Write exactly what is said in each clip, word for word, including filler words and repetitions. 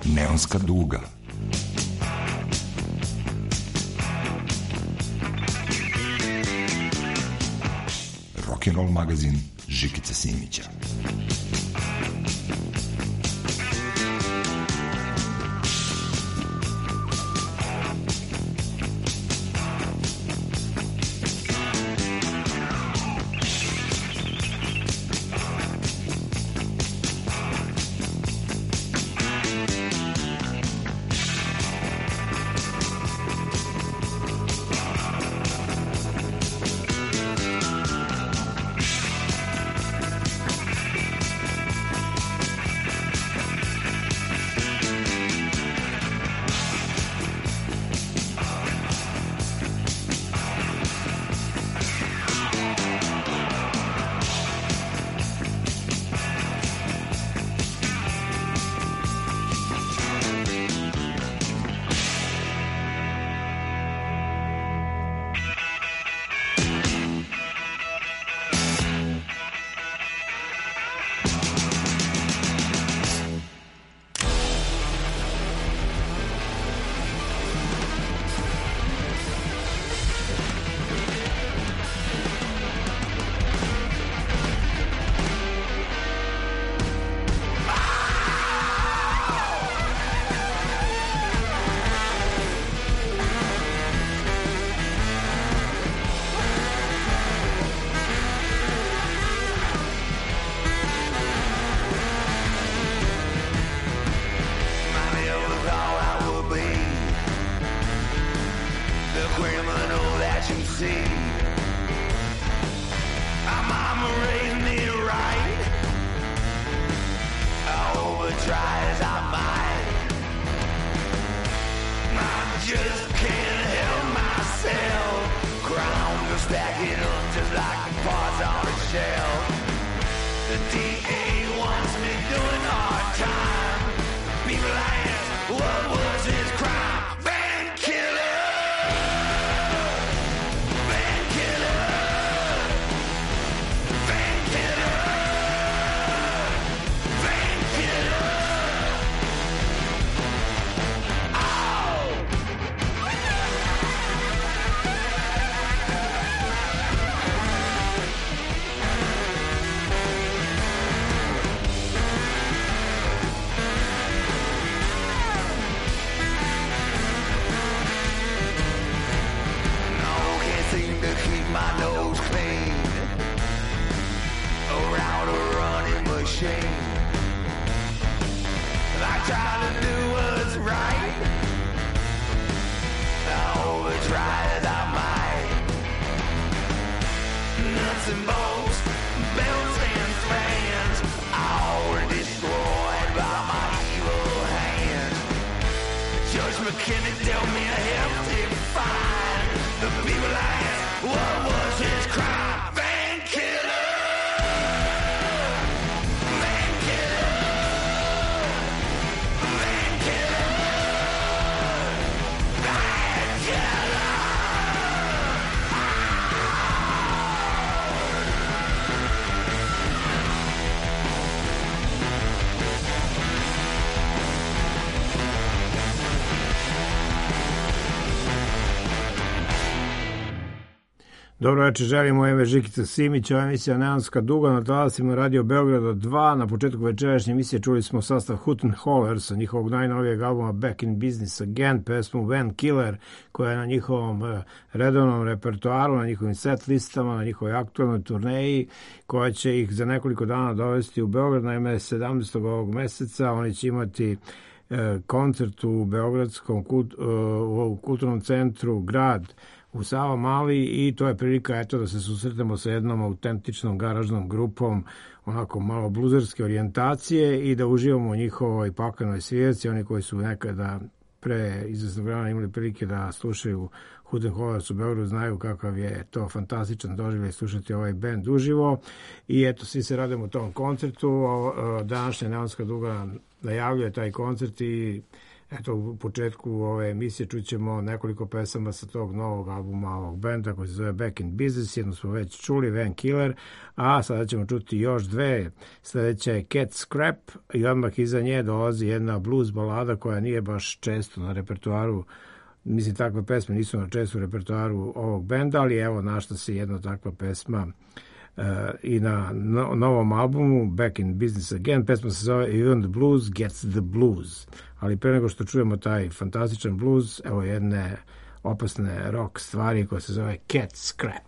Neonska duga. Rock'n'roll magazin Žikice Simića. Dobro večer, želim u ime Žikica Simića, ova emisija Neonska duga na talasima Radio Beograda dva. Na početku večerašnje emisije čuli smo sastav Hutton Holler sa njihovog najnovijeg albuma Back in Business Again, pesmu Van Killer, koja je na njihovom redovnom repertoaru, na njihovim set listama, na njihovoj aktualnoj turneji, koja će ih za nekoliko dana dovesti u Beograd. Naime, sedamnaestog ovog meseca oni će imati koncert u Beogradskom kult, u kulturnom centru Grad u Savamali i to je prilika eto da se susretemo sa jednom autentičnom garažnom grupom onako malo bluzerske orijentacije i da uživamo u njihovoj paklenoj svirci. Oni koji su nekada pre izvesnog vremena imali prilike da slušaju Hutton Hollers u Beogradu znaju kakav je to fantastičan doživljaj slušati ovaj bend uživo i eto svi se radimo u tom koncertu. Današnja Neonska duga najavljuje taj koncert i Eto, u početku ove emisije čućemo nekoliko pesama sa tog novog albuma ovog benda koji se zove Back in Business. Jednu smo već čuli, Van Killer, a sada ćemo čuti još dve. Sljedeća je Cat Scrap i odmah iza nje dolazi jedna blues balada koja nije baš često na repertoaru. Mislim, takve pesme nisu na često repertoaru ovog benda, ali evo našla se jedna takva pesma uh, i na no, novom albumu Back in Business Again. Pesma se zove Even the Blues Gets the Blues. Ali pre nego što čujemo taj fantastičan blues, evo jedne opasne rock stvari koja se zove Cat Scrap.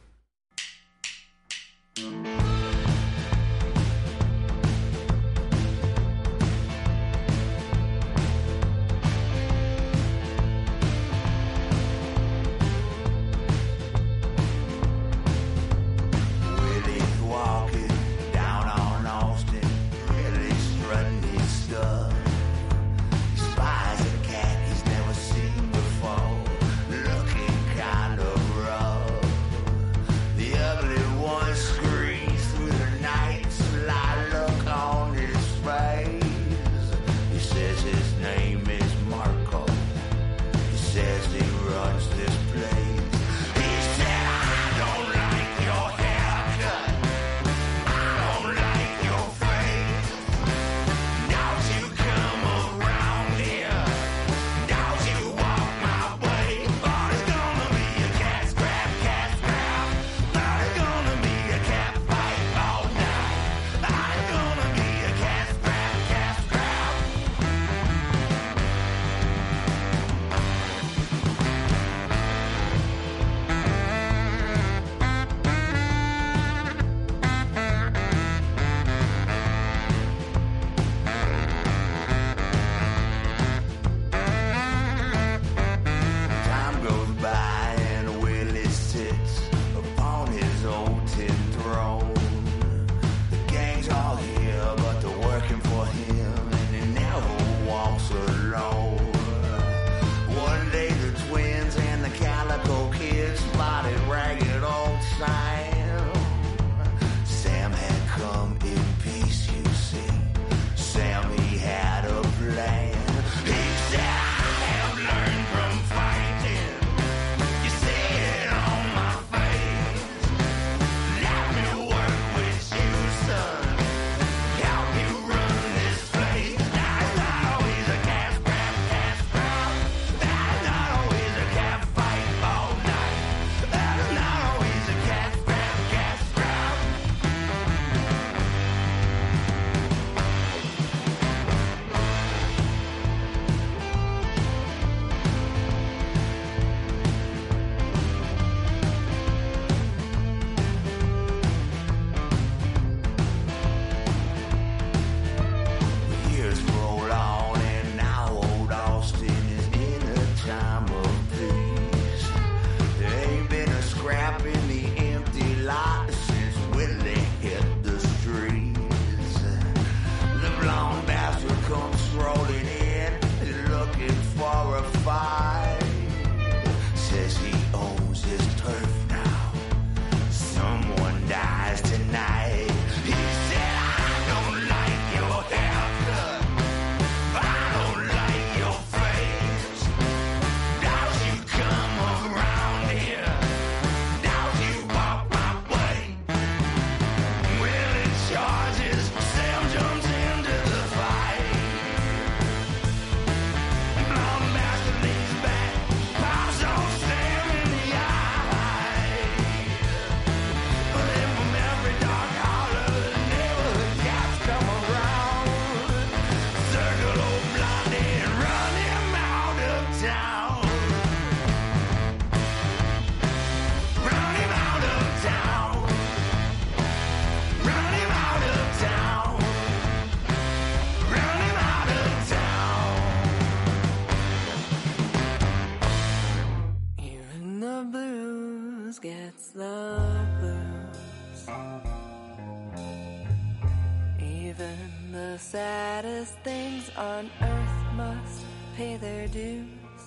Saddest things on earth must pay their dues.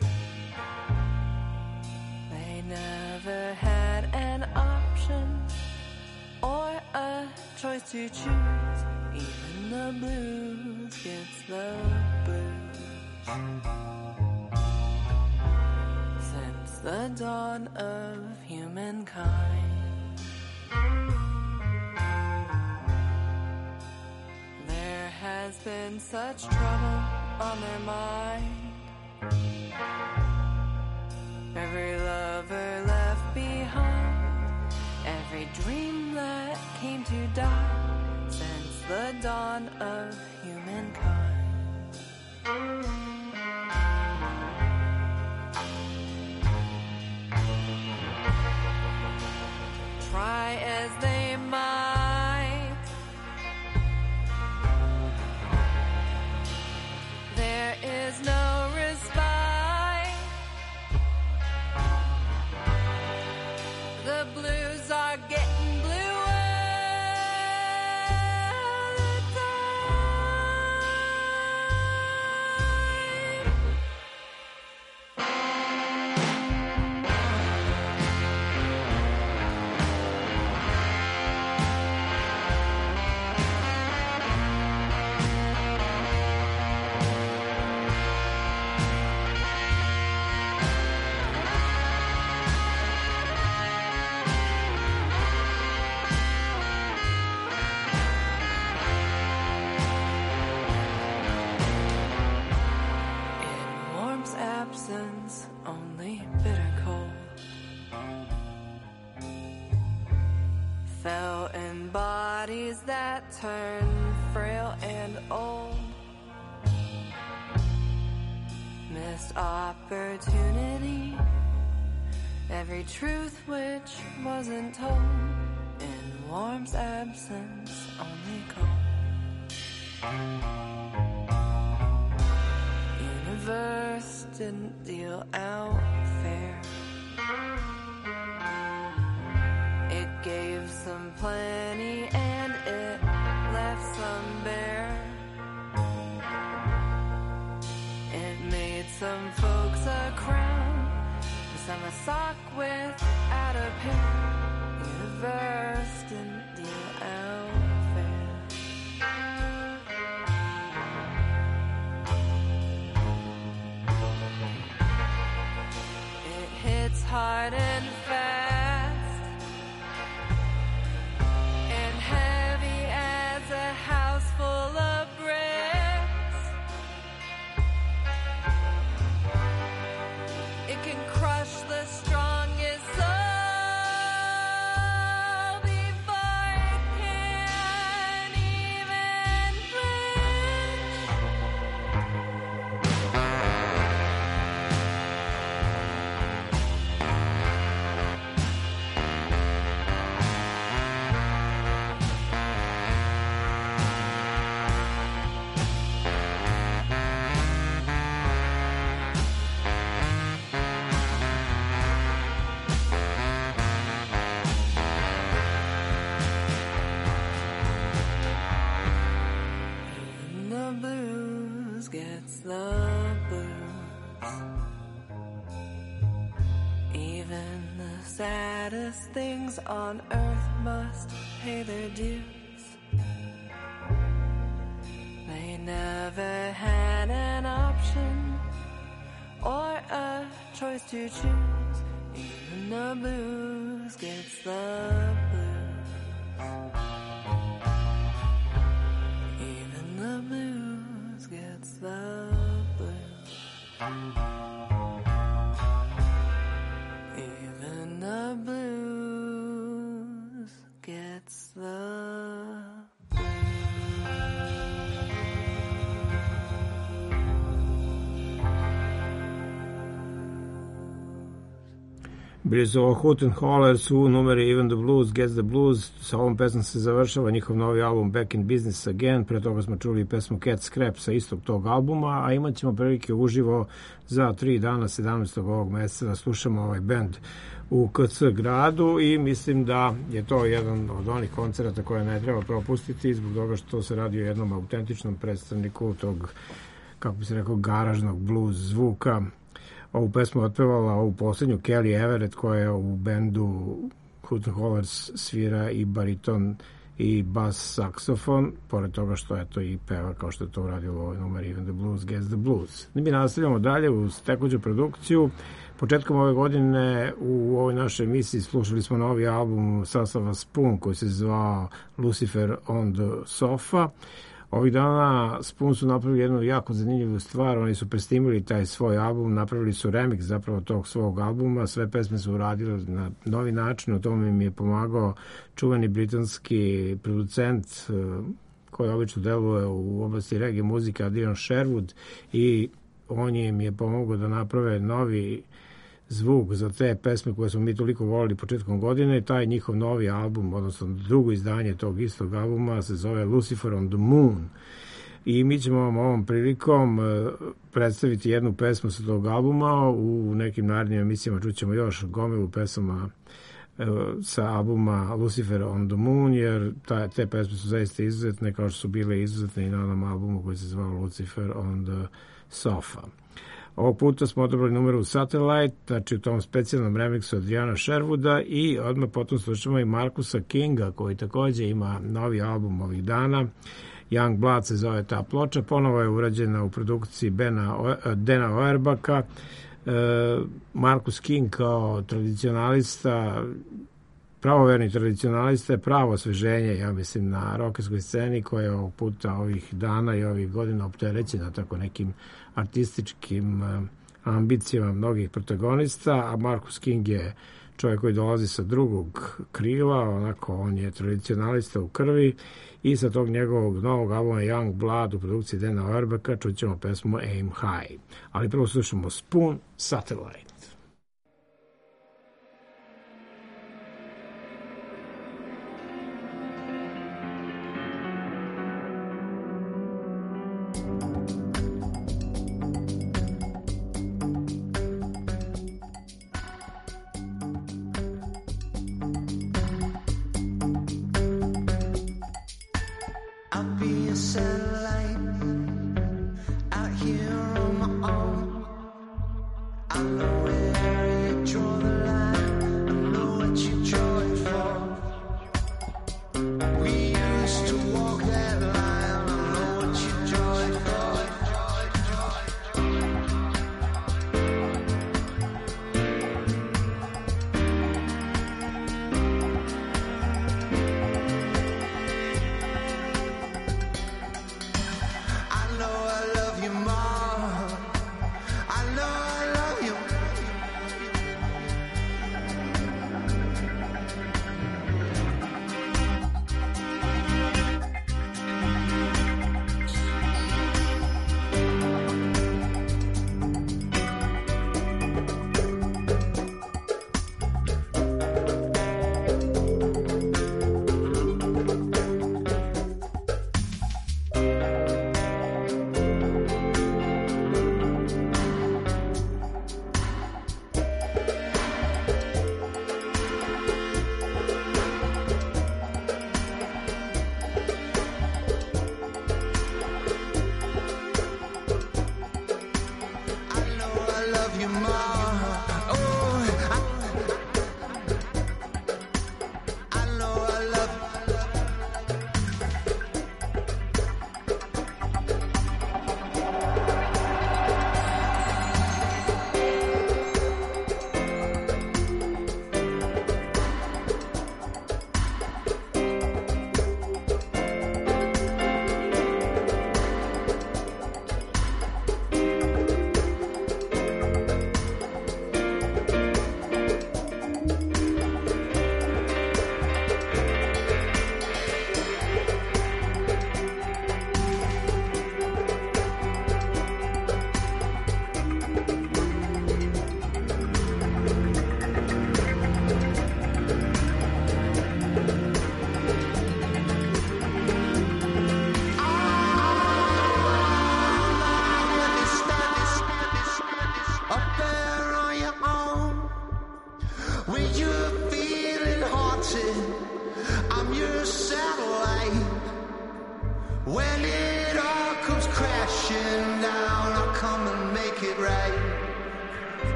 They never had an option or a choice to choose. Even the blues gets the blues. dawn of humankind. There has been such trouble on their mind. Every lover left behind, every dream that came to die since the dawn of humankind. Try as they might, there is no respite. The blues are getting bluer all the time. Absence, only bitter cold fell in bodies that turn frail and old. Missed opportunity, every truth which wasn't told. In warmth's absence, only cold. Universe didn't deal out fair. It gave some plenty and it left some bare. It made some folks a crown, some a sock without a pair. Universe didn't deal out fair. It's hard and fast and heavy as a house full of bricks. It can crush the strongest soul before it can even flinch. Gets the blues. Even the saddest things on earth must pay their dues. They never had an option or a choice to choose. Even the blues gets the blues. Even the blues gets the blues. Even the blues gets the Bili su ovo Hooten Hollers u numeri Even the Blues Gets the Blues. Sa ovom pesmom se završava njihov novi album Back in Business Again. Pre toga smo čuli pesmu Cat Scrap sa istog tog albuma, a imat ćemo prilike uživo za tri dana, sedamnaestog ovog meseca, da slušamo ovaj band u K C gradu i mislim da je to jedan od onih koncerata koje ne treba propustiti zbog toga što se radi o jednom autentičnom predstavniku tog, kako bi se rekao, garažnog blues zvuka. Ovu pesmu otpevala ovu posljednju Kelly Everett, koja je u bendu Hooten Hollers svira i bariton i bas saksofon, pored toga što je to i peva kao što je to uradio u ovoj numeri Even the Blues Gets the Blues. Mi nastavljamo dalje uz tekuću produkciju. Početkom ove godine u ovoj našoj emisiji slušali smo novi album sastava Spoon koji se zvao Lucifer on the Sofa. Ovih dana Spoon su napravili jednu jako zanimljivu stvar, oni su presnimili taj svoj album, napravili su remix zapravo tog svog albuma, sve pesme su uradili na novi način, o tome mi je pomagao čuveni britanski producent koji obično deluje u oblasti reggae muzike, Adrian Sherwood, i on im je pomogao da naprave novi zvuk za te pesme koje smo mi toliko volili početkom godine. Taj njihov novi album, odnosno drugo izdanje tog istog albuma, se zove Lucifer on the Moon. I mi ćemo vam ovom prilikom predstaviti jednu pesmu sa tog albuma. U nekim narednim emisijama čućemo još gomilu pesama sa albuma Lucifer on the Moon, jer ta, te pesme su zaista izuzetne, kao što su bile izuzetne i na onom albumu koji se zvao Lucifer on the Sofa. Ovog puta smo odabrali numeru Satellite, znači u tom specijalnom remixu Adriana Sherwooda, i odmah potom slušamo i Marcusa Kinga, koji također ima novi album ovih dana. Young Blood se zove ta ploča, ponovo je urađena u produkciji Bena, Dana Auerbaka. E, Marcus King kao tradicionalista, pravoverni tradicionalista, je pravo osveženje, ja mislim, na rokerskoj sceni koja je ovog puta, ovih dana i ovih godina opterećena tako nekim artističkim ambicijama mnogih protagonista, a Marcus King je čovjek koji dolazi sa drugog krila, onako on je tradicionalista u krvi, i sa tog njegovog novog albuma Young Blood u produkciji Dana Auerbaka čućemo pesmu Aim High. Ali prvo slušamo Spoon, Satellite.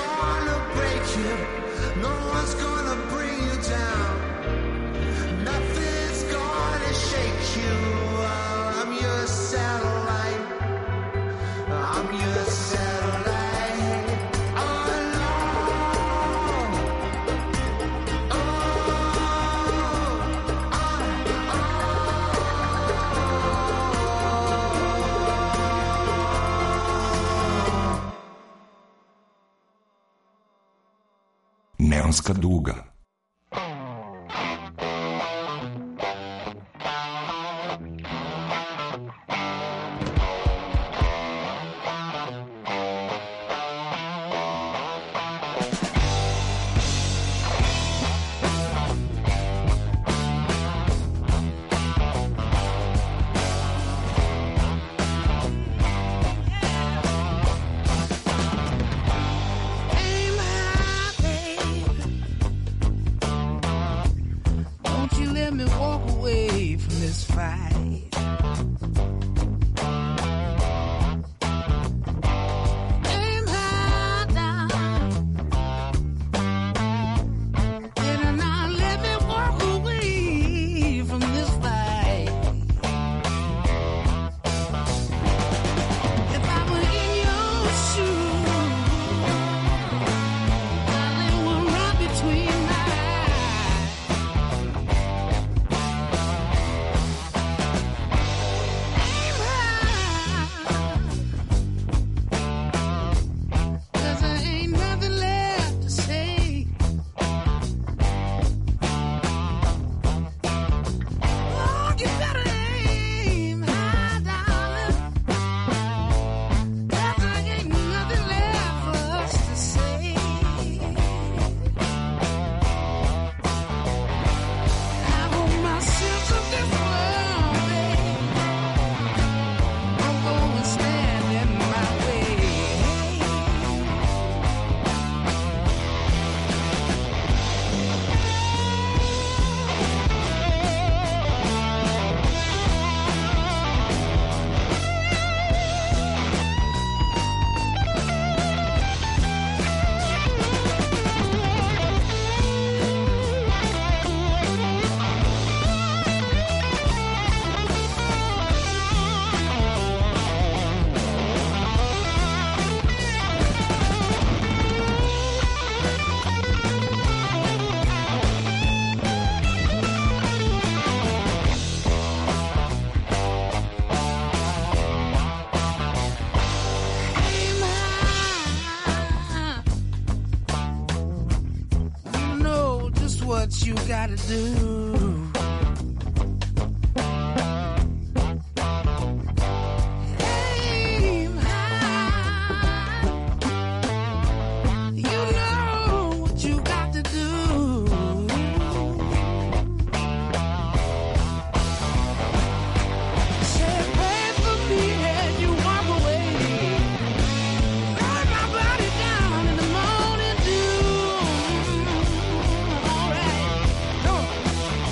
No one's gonna bring you down. Nothing Neonska duga. You gotta do. Aim high. You know what you got to do. Say a prayer for me as you walk away. Ride my body down in the morning dew. All right.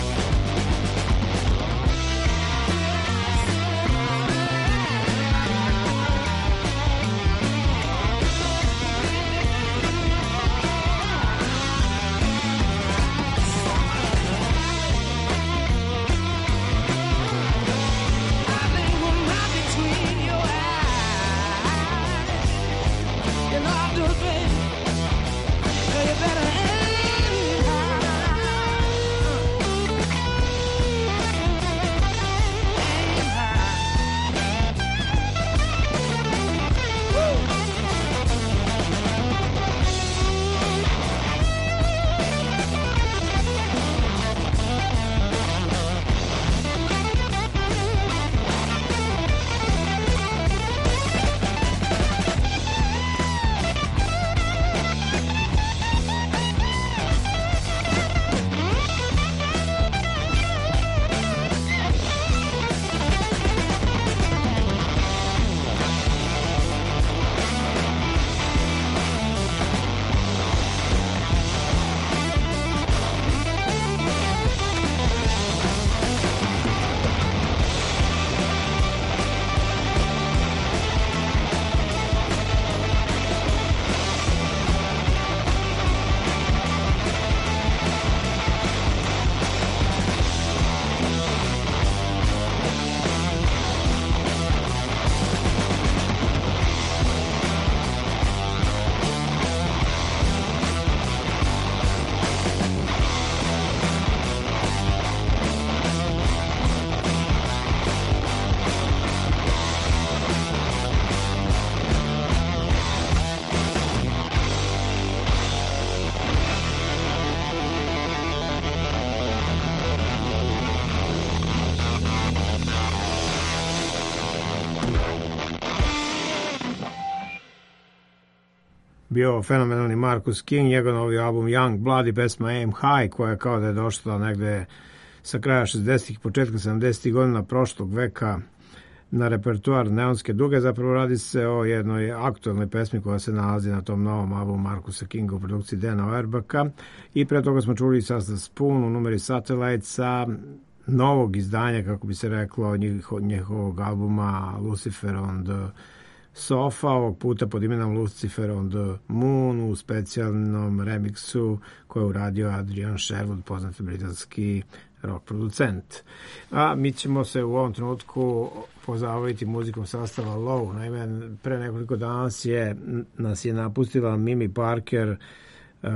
bio fenomenalni Marcus King, njegov novi album Young Blood i pesma Aim High, koja kao da je došla negde sa kraja šezdesetih, početka sedamdesetih godina prošlog veka na repertoar Neonske duge. Zapravo radi se o jednoj aktualnoj pesmi koja se nalazi na tom novom albumu Marcusa Kinga u produkciji Dana Auerbaka. I pre toga smo čuli sastav Spoon u numeri Satellite sa novog izdanja, kako bi se reklo, njihovog albuma Lucifer on the Sofa, ovog puta pod imenom Lucifer on the Moon u specijalnom remiksu koji je uradio Adrian Sherwood, poznati britanski rock producent. A mi ćemo se u ovom trenutku pozabaviti muzikom sastava Low. Naime, pre nekoliko dana je, nas je napustila Mimi Parker, uh,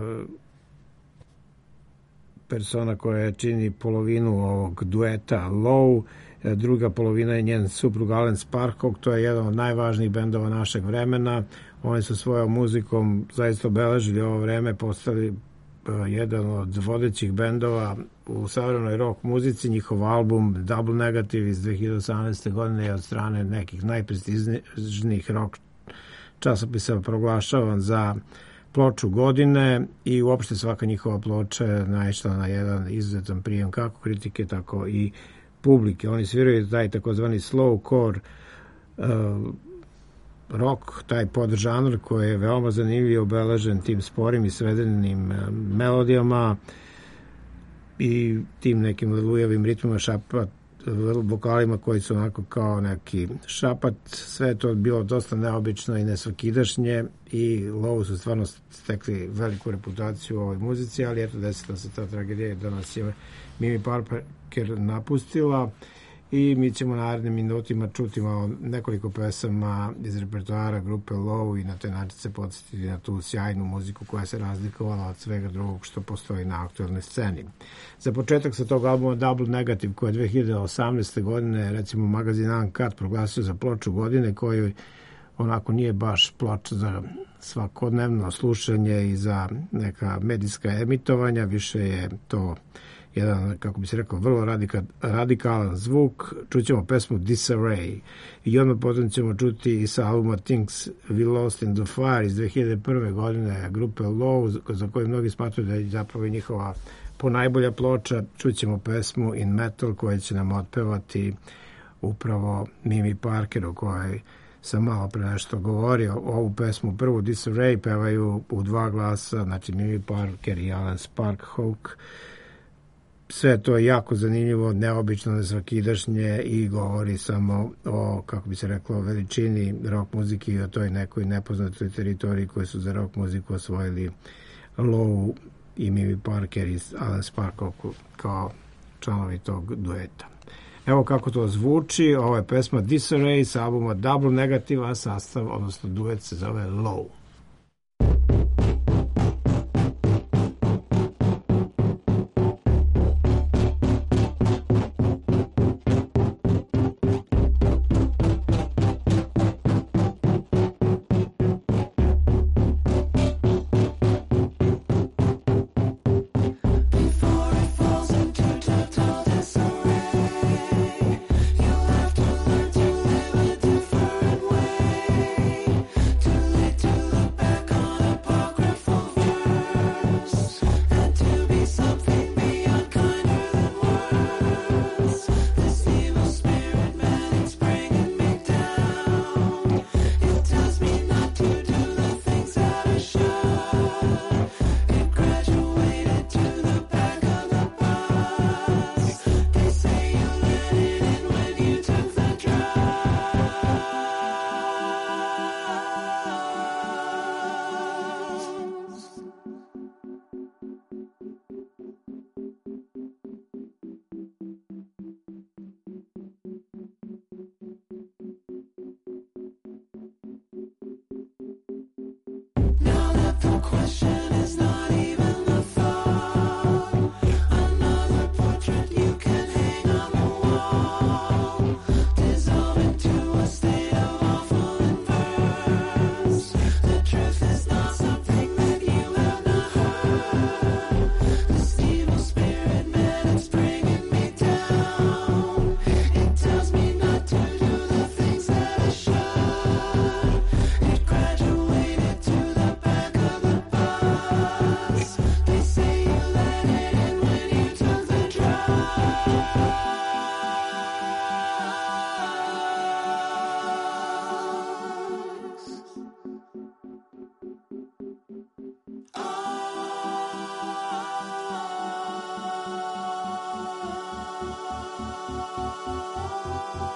persona koja čini polovinu ovog dueta Low. Druga polovina je njen suprug Alan Sparkog, to je jedan od najvažnijih bendova našeg vremena. Oni su svojom muzikom zaista obeležili ovo vreme, postali jedan od vodećih bendova u savremenoj rock muzici. Njihov album Double Negative iz dve hiljade osamnaeste. godine je od strane nekih najprestižnijih rock časopisa proglašavan za ploču godine i uopšte svaka njihova ploča je naišla na jedan izuzetan prijem kako kritike, tako i publike. Oni sviraju taj takozvani slowcore uh, rock, taj podžanr koji je veoma zanimljiv, obeležen tim sporim i svedenim uh, melodijama i tim nekim lelujavim ritmima, šapat, vokalima koji su onako kao neki šapat. Sve je to bilo dosta neobično i nesvakidašnje i Low su stvarno stekli veliku reputaciju u ovoj muzici, ali eto, desila se ta tragedija da nas je Mimi Parker napustila i mi ćemo narednim minutima čuti malo nekoliko pesama iz repertoara grupe Low i na taj način se podsjetiti na tu sjajnu muziku koja se razlikovala od svega drugog što postoji na aktualnoj sceni. Za početak sa tog albuma Double Negative, koja je dve hiljade osamnaeste. godine recimo magazin Uncut proglasio za ploču godine, koji onako nije baš ploča za svakodnevno slušanje i za neka medijska emitovanja, više je to jedan, kako bi se rekao, vrlo radika, radikalan zvuk. Čućemo pesmu Disarray i odmah potom ćemo čuti i sa albuma Things We Lost in the Fire iz dve hiljade prve. godine grupe Low, za koju mnogi smatruju da je zapravo njihova ponajbolja ploča. Čućemo pesmu In Metal koja će nam otpevati upravo Mimi Parker, o kojoj sam malo pre nešto govorio. Ovu pesmu, prvu Disarray, pevaju u dva glasa, znači Mimi Parker i Alan Sparkhawk. Sve to je jako zanimljivo, neobično, nesvakidašnje i govori samo o, kako bi se reklo, veličini rock muzike i o toj nekoj nepoznatoj teritoriji koju su za rock muziku osvojili Low i Mimi Parker i Alan Sparkov kao članovi tog dueta. Evo kako to zvuči. Ovo je pesma Disarray sa albuma Double Negative, a sastav, odnosno duet, se zove Low. To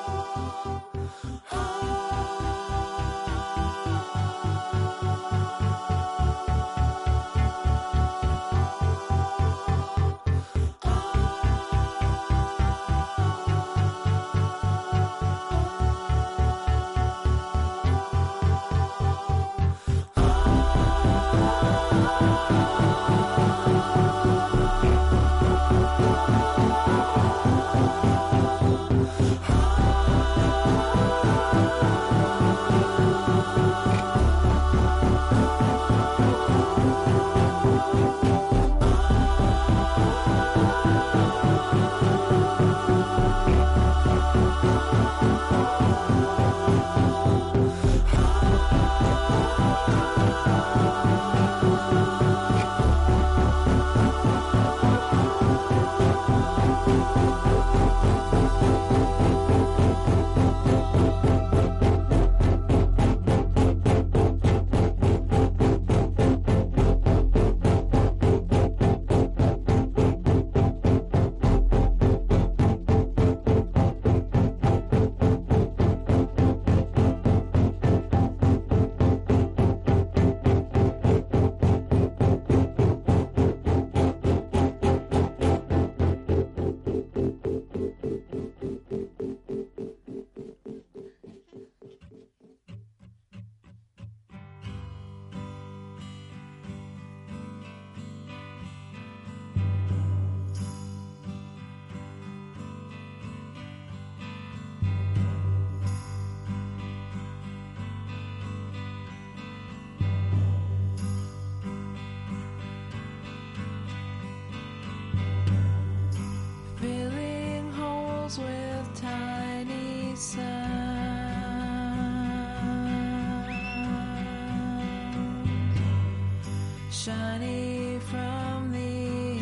shiny from the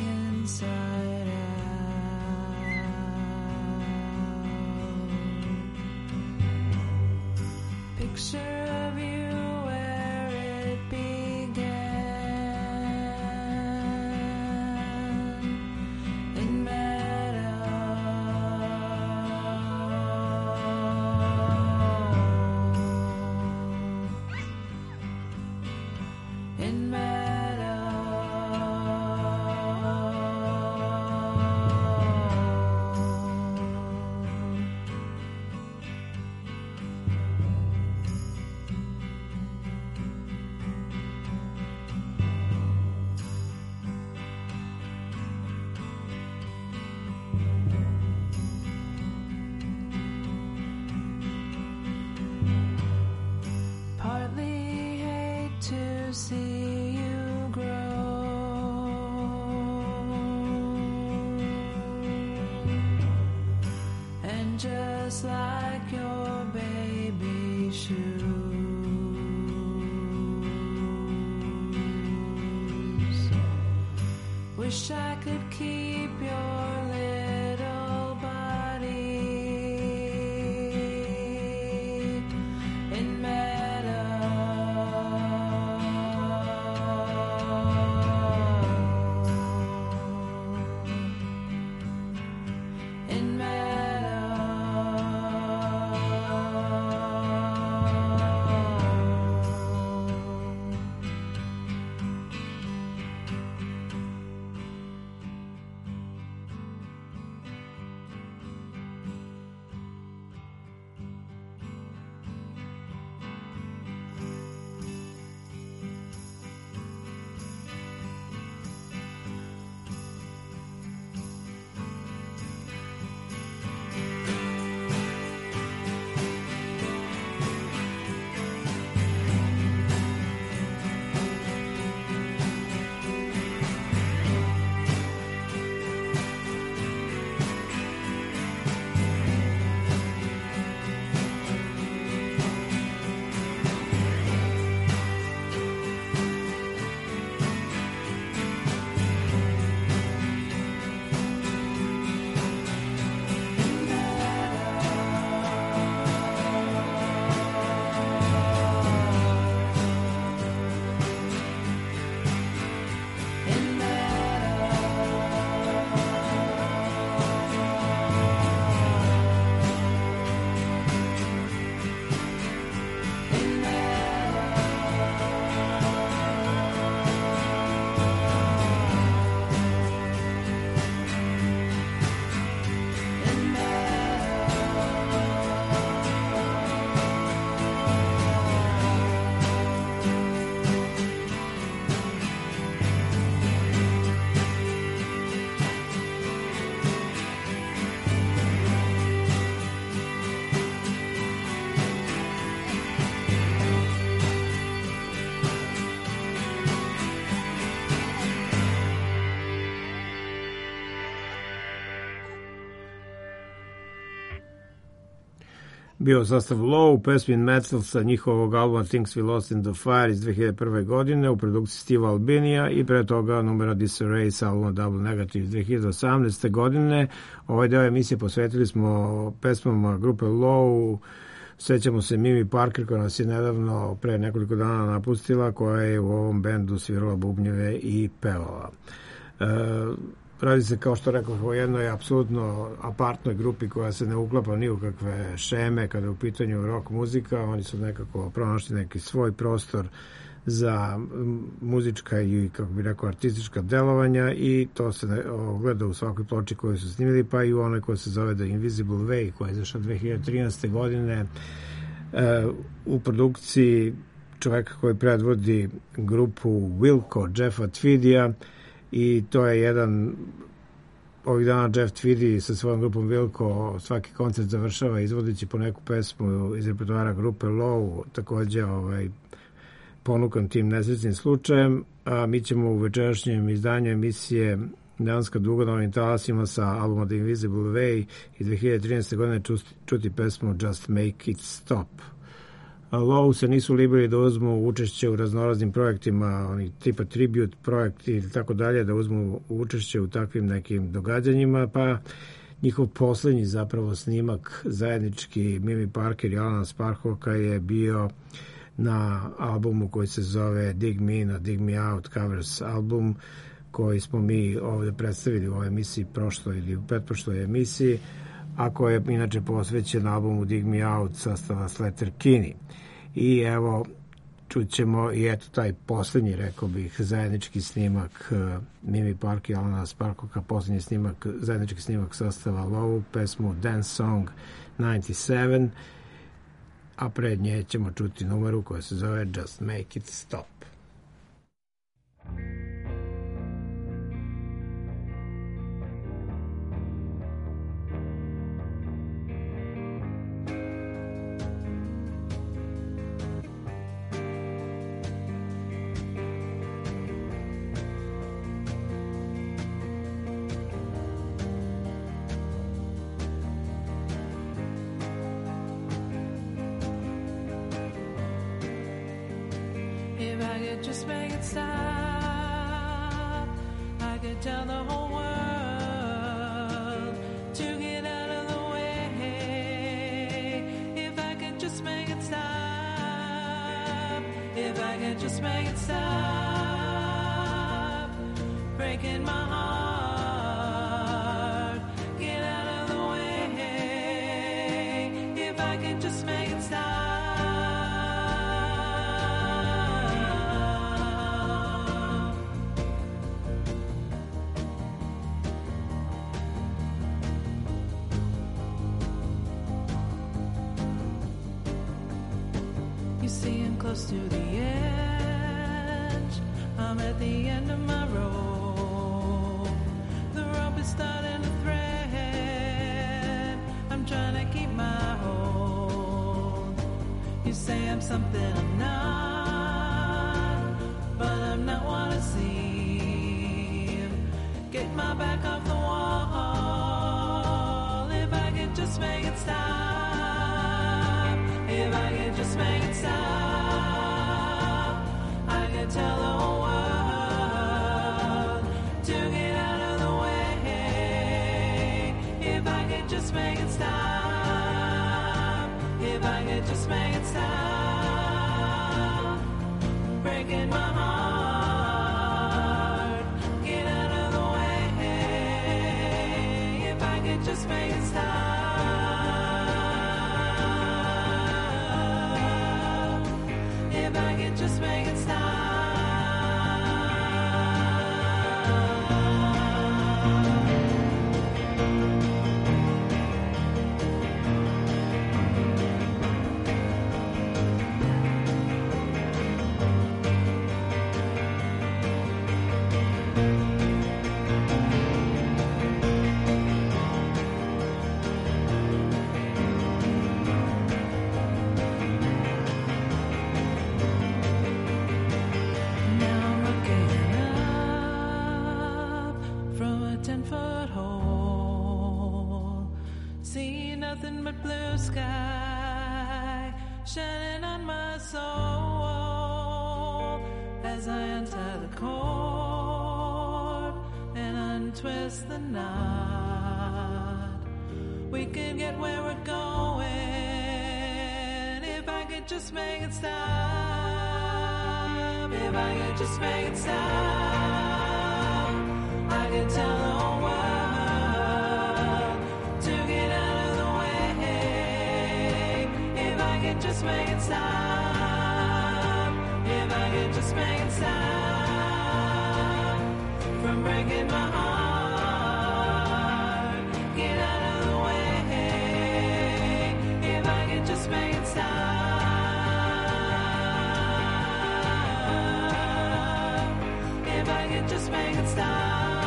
inside out. Picture of you where it began in meadow. In meadow. Partly hate to see you grow, and just like your baby shoes, wish I could keep your little body in in meadow. bio sastav Low, pesmi in Metal sa njihovog albuma Things We Lost in the Fire iz dve hiljade prve. godine u produkciji Steve Albinija i pre toga numera Disarray sa albuma Double Negative iz dve hiljade osamnaeste. godine. Ovaj deo emisije posvetili smo pesmama grupe Low. Sećamo se Mimi Parker koja nas je nedavno pre nekoliko dana napustila, koja je u ovom bendu svirala bubnjeve i pevala. E, radi se, kao što rekao, o jednoj apsolutno apartnoj grupi koja se ne uklapa ni u kakve šeme kada je u pitanju rock muzika. Oni su nekako pronašli neki svoj prostor za muzička i, kako bi rekao, artistička delovanja i to se ogleda u svakoj ploči koju su snimili, pa i u onoj koja se zove The Invisible Way, koja je izašla dve hiljade trinaeste. godine e, u produkciji čoveka koji predvodi grupu Wilco, Jeffa Tweedija, i to je jedan, ovih dana Jeff Tweedy sa svojom grupom Wilco svaki koncert završava izvodeći po neku pesmu iz repertoara grupe Low, takođe ovaj, ponukan tim nesrećnim slučajem, a mi ćemo u večerašnjem izdanju emisije Neonska duga na ovim talasima sa albuma The Invisible Way iz dve hiljade trinaeste. godine čuti pesmu Just Make It Stop. Low se nisu libili da uzmu učešće u raznoraznim projektima, oni tipa tribute projekti ili tako dalje, da uzmu učešće u takvim nekim događanjima, pa njihov poslednji zapravo snimak zajednički Mimi Parker i Alana Sparhawka je bio na albumu koji se zove Dig Me In, Dig Me Out Covers album, koji smo mi ovde predstavili u ovoj emisiji prošloj ili u pretprošloj emisiji, a koji je inače posvećen albumu Dig Me Out sastava Slater Kinney. I evo, čućemo i eto taj poslednji, rekao bih, zajednički snimak uh, Mimi Parker i Alana Sparhawka, poslednji snimak, zajednički snimak sastava Low, pesmu Dance Song devedeset sedam, a pred nje ćemo čuti numeru koja se zove Just Make It Stop. If I could just make it stop, I could tell the whole world to get out of the way. If I could just make it stop, if I could just make it stop, breaking my heart, get out of the way. If I could just make it stop. Close to the edge, I'm at the end of my rope. The rope is starting to thread. I'm trying to keep my hold. You say I'm something I'm not, but I'm not what I seem. Get my back off the wall. If I could just make it stop, if I could just make it stop, tell the whole world to get out of the way. If I could just make it stop, if I could just make it stop, breaking my heart, get out of the way. If I could just make it stop, if I could just make it stop. Nothing but blue sky. soul as I enter the court and untwist the knot. We can get where we're going if I could just make it stop. If I could just make it stop, I could tell the whole world to get out of the way. If I could just make it stop, if I could just make it stop from breaking my heart, get out of the way. If I could just make it stop, if I could just make it stop.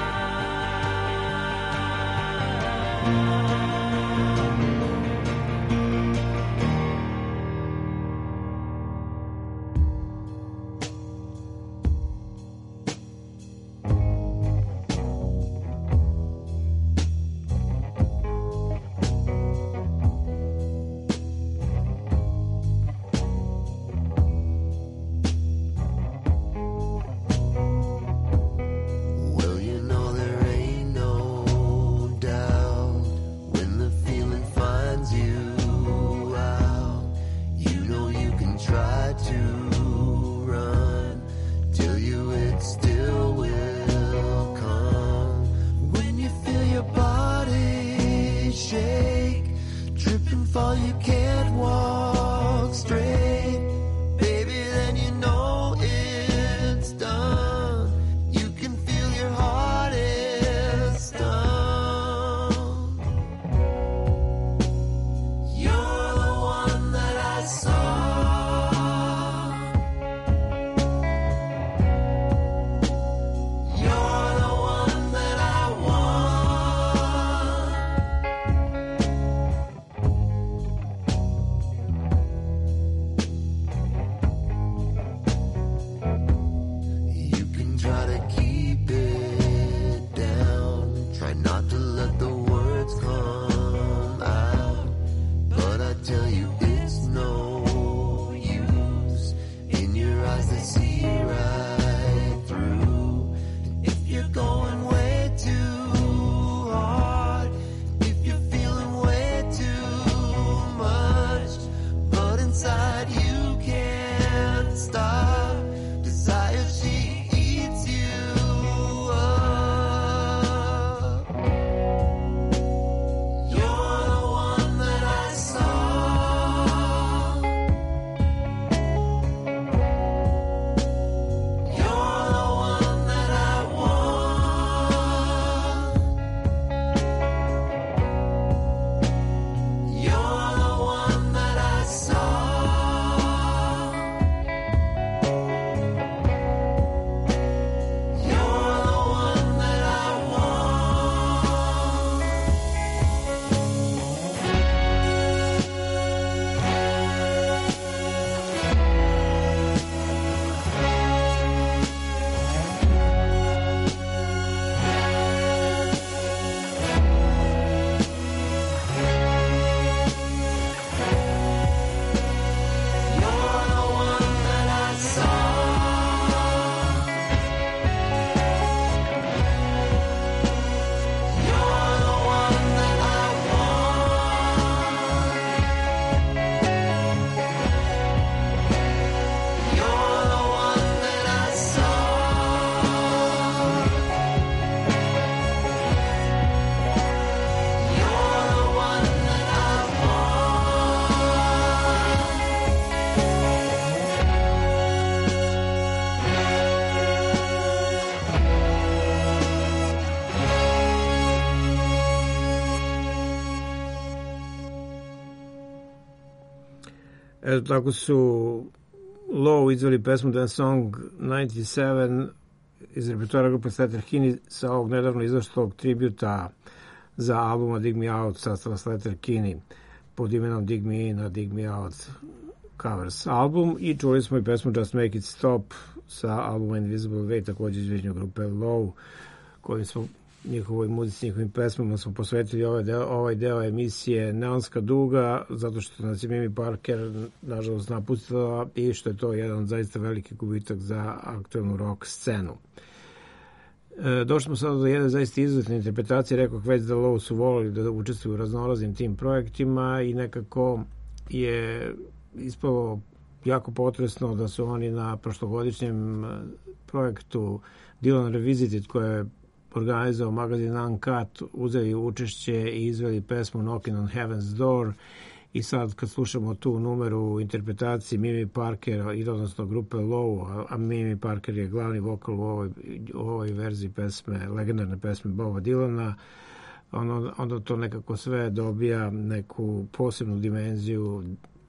Eto, tako su Low izveli pesmu That Song devedeset sedam iz repertoara grupe Sleater-Kinney sa ovog nedavno izašlog tributa za albuma Dig Me Out sastava Sleater-Kinney pod imenom Dig Me In, a Dig Me Out covers album, i čuli smo i pesmu Just Make It Stop sa albuma Invisible Way, također izvežnju grupe Low, kojim smo njihovoj muzici, njihovim pesmama smo posvetili ovaj deo, ovaj deo emisije Neonska duga, zato što nas je Mimi Parker nažalost napustila i što je to jedan zaista veliki gubitak za aktualnu rock scenu. E, došli smo sada do jedne zaista izuzetne interpretacije, rekao već da Low su volili da učestvuju u raznoraznim tim projektima i nekako je ispalo jako potresno da su oni na prošlogodišnjem projektu Dylan Revisited, koje je organizao magazin Uncut, uzeli učešće i izveli pesmu Knocking on Heaven's Door. I sad kad slušamo tu numeru u interpretaciji Mimi Parker, odnosno grupe Low, a Mimi Parker je glavni vokal u ovoj, u ovoj verziji pesme, legendarne pesme Boba Dylana, onda, onda to nekako sve dobija neku posebnu dimenziju,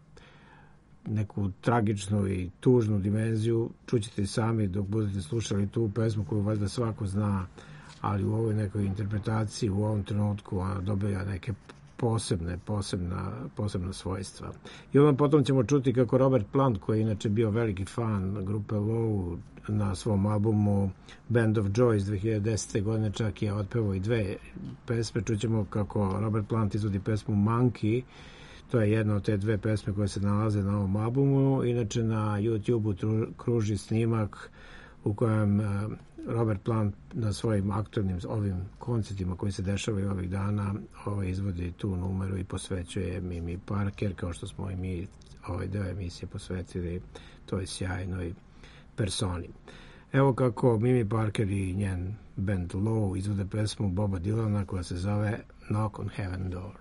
neku tragičnu i tužnu dimenziju. Čućete sami dok budete slušali tu pesmu koju valjda svako zna, ali u ovoj nekoj interpretaciji u ovom trenutku ona dobija neke posebne, posebna, posebna svojstva. I onda potom ćemo čuti kako Robert Plant, koji je inače bio veliki fan grupe Low, na svom albumu Band of Joy iz dve hiljade desete. godine čak je otpevao i dve pesme. Čućemo kako Robert Plant izvodi pesmu Monkey. To je jedna od te dve pesme koje se nalaze na ovom albumu. Inače na YouTube-u kruži snimak u kojem Robert Plant na svojim aktualnim ovim koncertima koji se dešavaju ovih dana ovaj, izvodi tu numeru i posvećuje Mimi Parker, kao što smo i mi ovaj deo emisije posvetili toj sjajnoj personi. Evo kako Mimi Parker i njen band Low izvode pesmu Boba Dylana koja se zove Knock on Heaven's Door.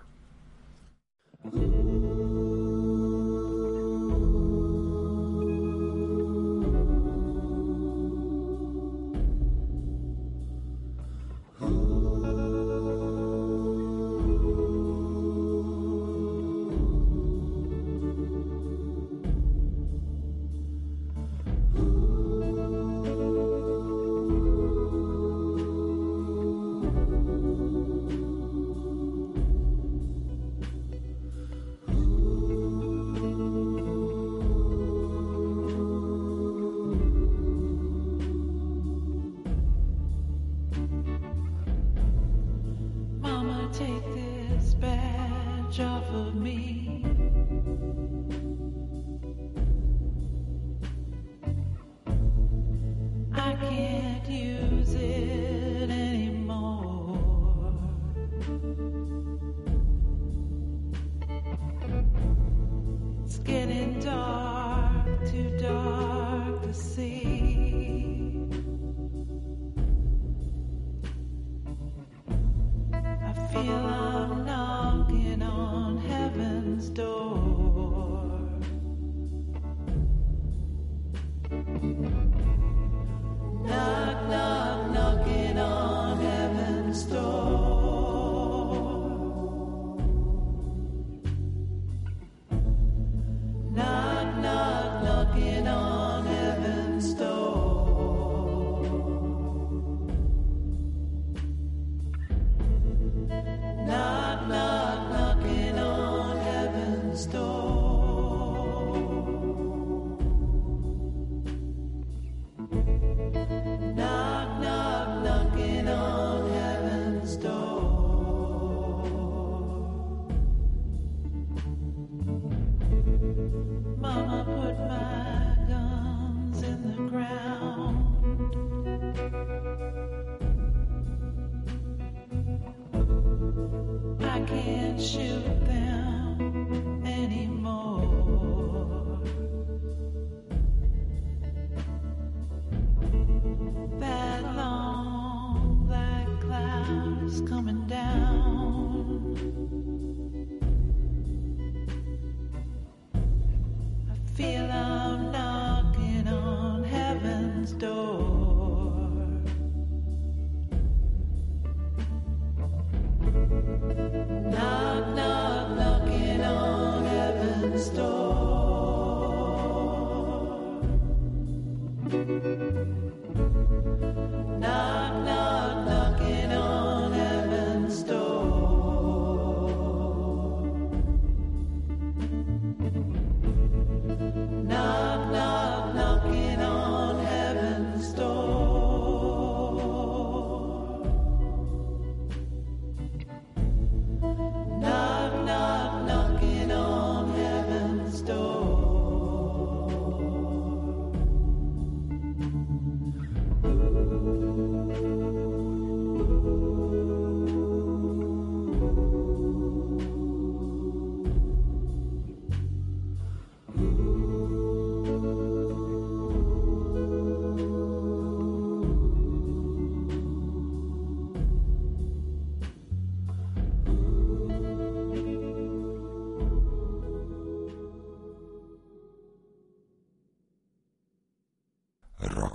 Knock,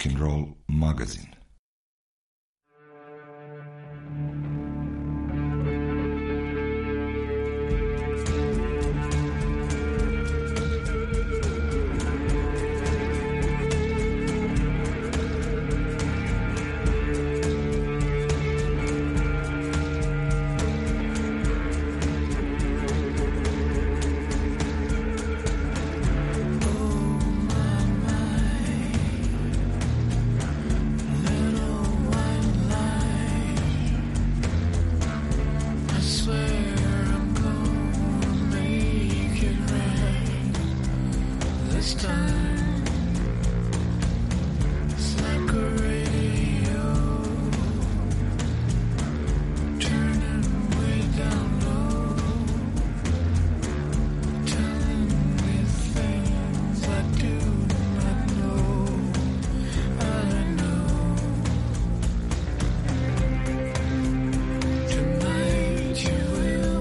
Rock'n'Roll magazin.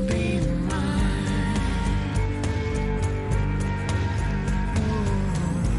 Oh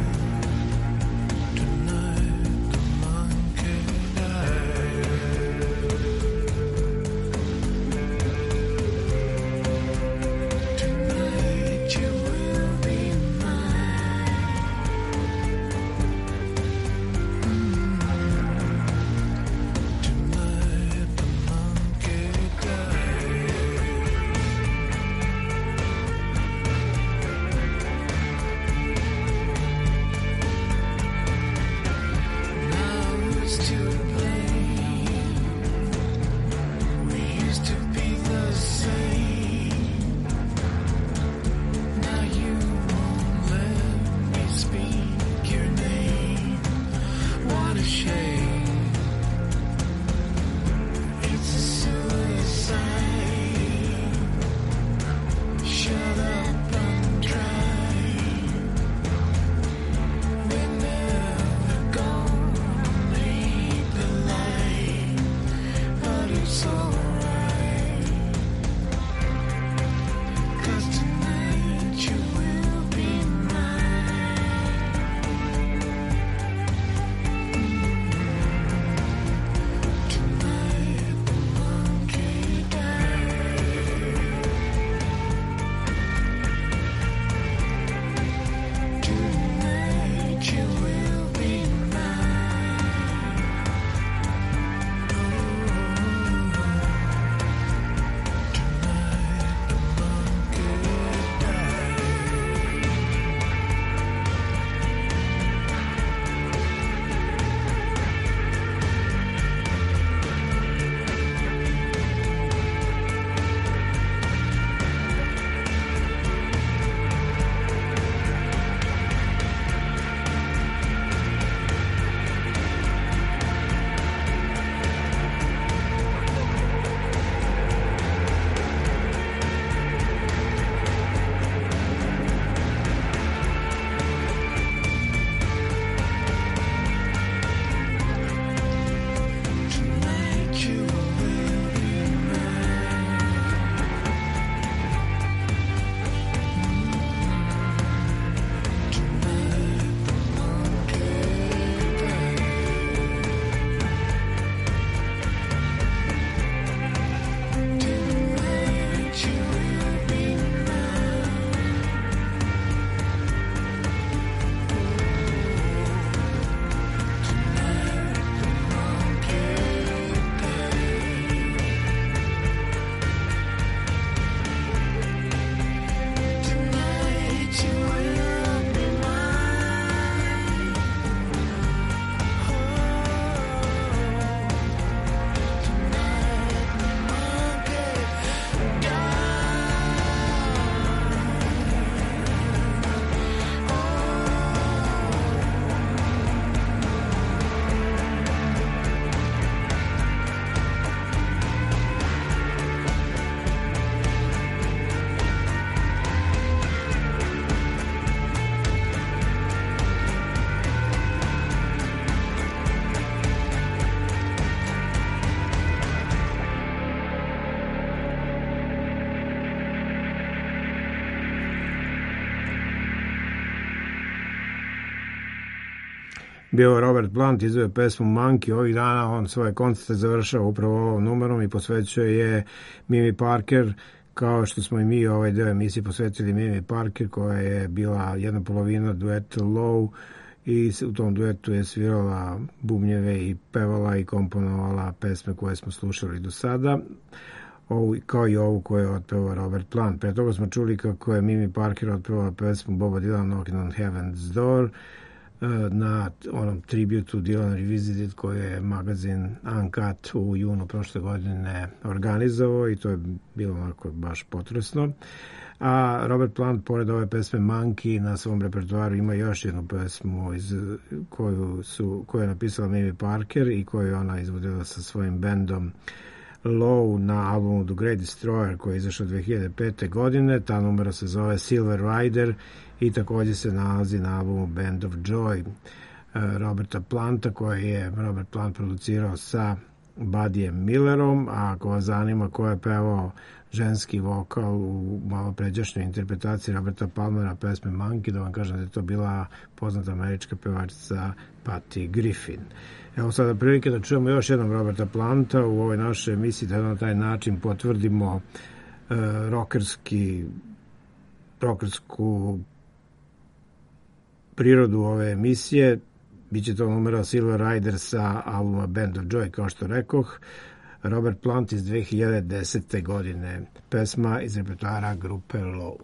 bio Robert Plant, izveo pesmu Monkey. Ovih dana on svoje koncerte završava upravo ovom numerom i posvećuje je Mimi Parker, kao što smo i mi ovaj deo emisije posvetili Mimi Parker, koja je bila jedna polovina dueta Low i u tom duetu je svirala bubnjeve i pevala i komponovala pesme koje smo slušali do sada, ovu, kao i ovu koju je otpevao Robert Plant. Pre toga smo čuli kako je Mimi Parker otpevala pesmu Boba Dylan Knocking on Heaven's Door na onom tributu Dylan Revisited koji je magazin Uncut u junu prošle godine organizovao i to je bilo onako baš potresno. A Robert Plant, pored ove pesme Monkey, na svom repertoaru ima još jednu pesmu iz, koju, su, koju je napisala Mimi Parker i koju je ona izvodila sa svojim bendom Low na albumu The Great Destroyer koji je izašao dve hiljade pete. godine. Ta numera se zove Silver Rider i također se nalazi na albumu Band of Joy Roberta Planta, koji je Robert Plant producirao sa Buddyjem Millerom. A ako vas zanima ko je pevao ženski vokal u malo pređašnjoj interpretaciji Roberta Palmera pesme Monkey, da vam kažem da je to bila poznata američka pevačica Patty Griffin. Evo sada prilike da čujemo još jednom Roberta Planta u ovoj našoj emisiji, da na taj način potvrdimo uh, rockerski rockersku prirodu ove emisije. Biće to numera Silver Rider sa albuma Band of Joy, kao što rekoh. Robert Plant iz dve hiljade desete. godine. Pesma iz repertoara grupe Low.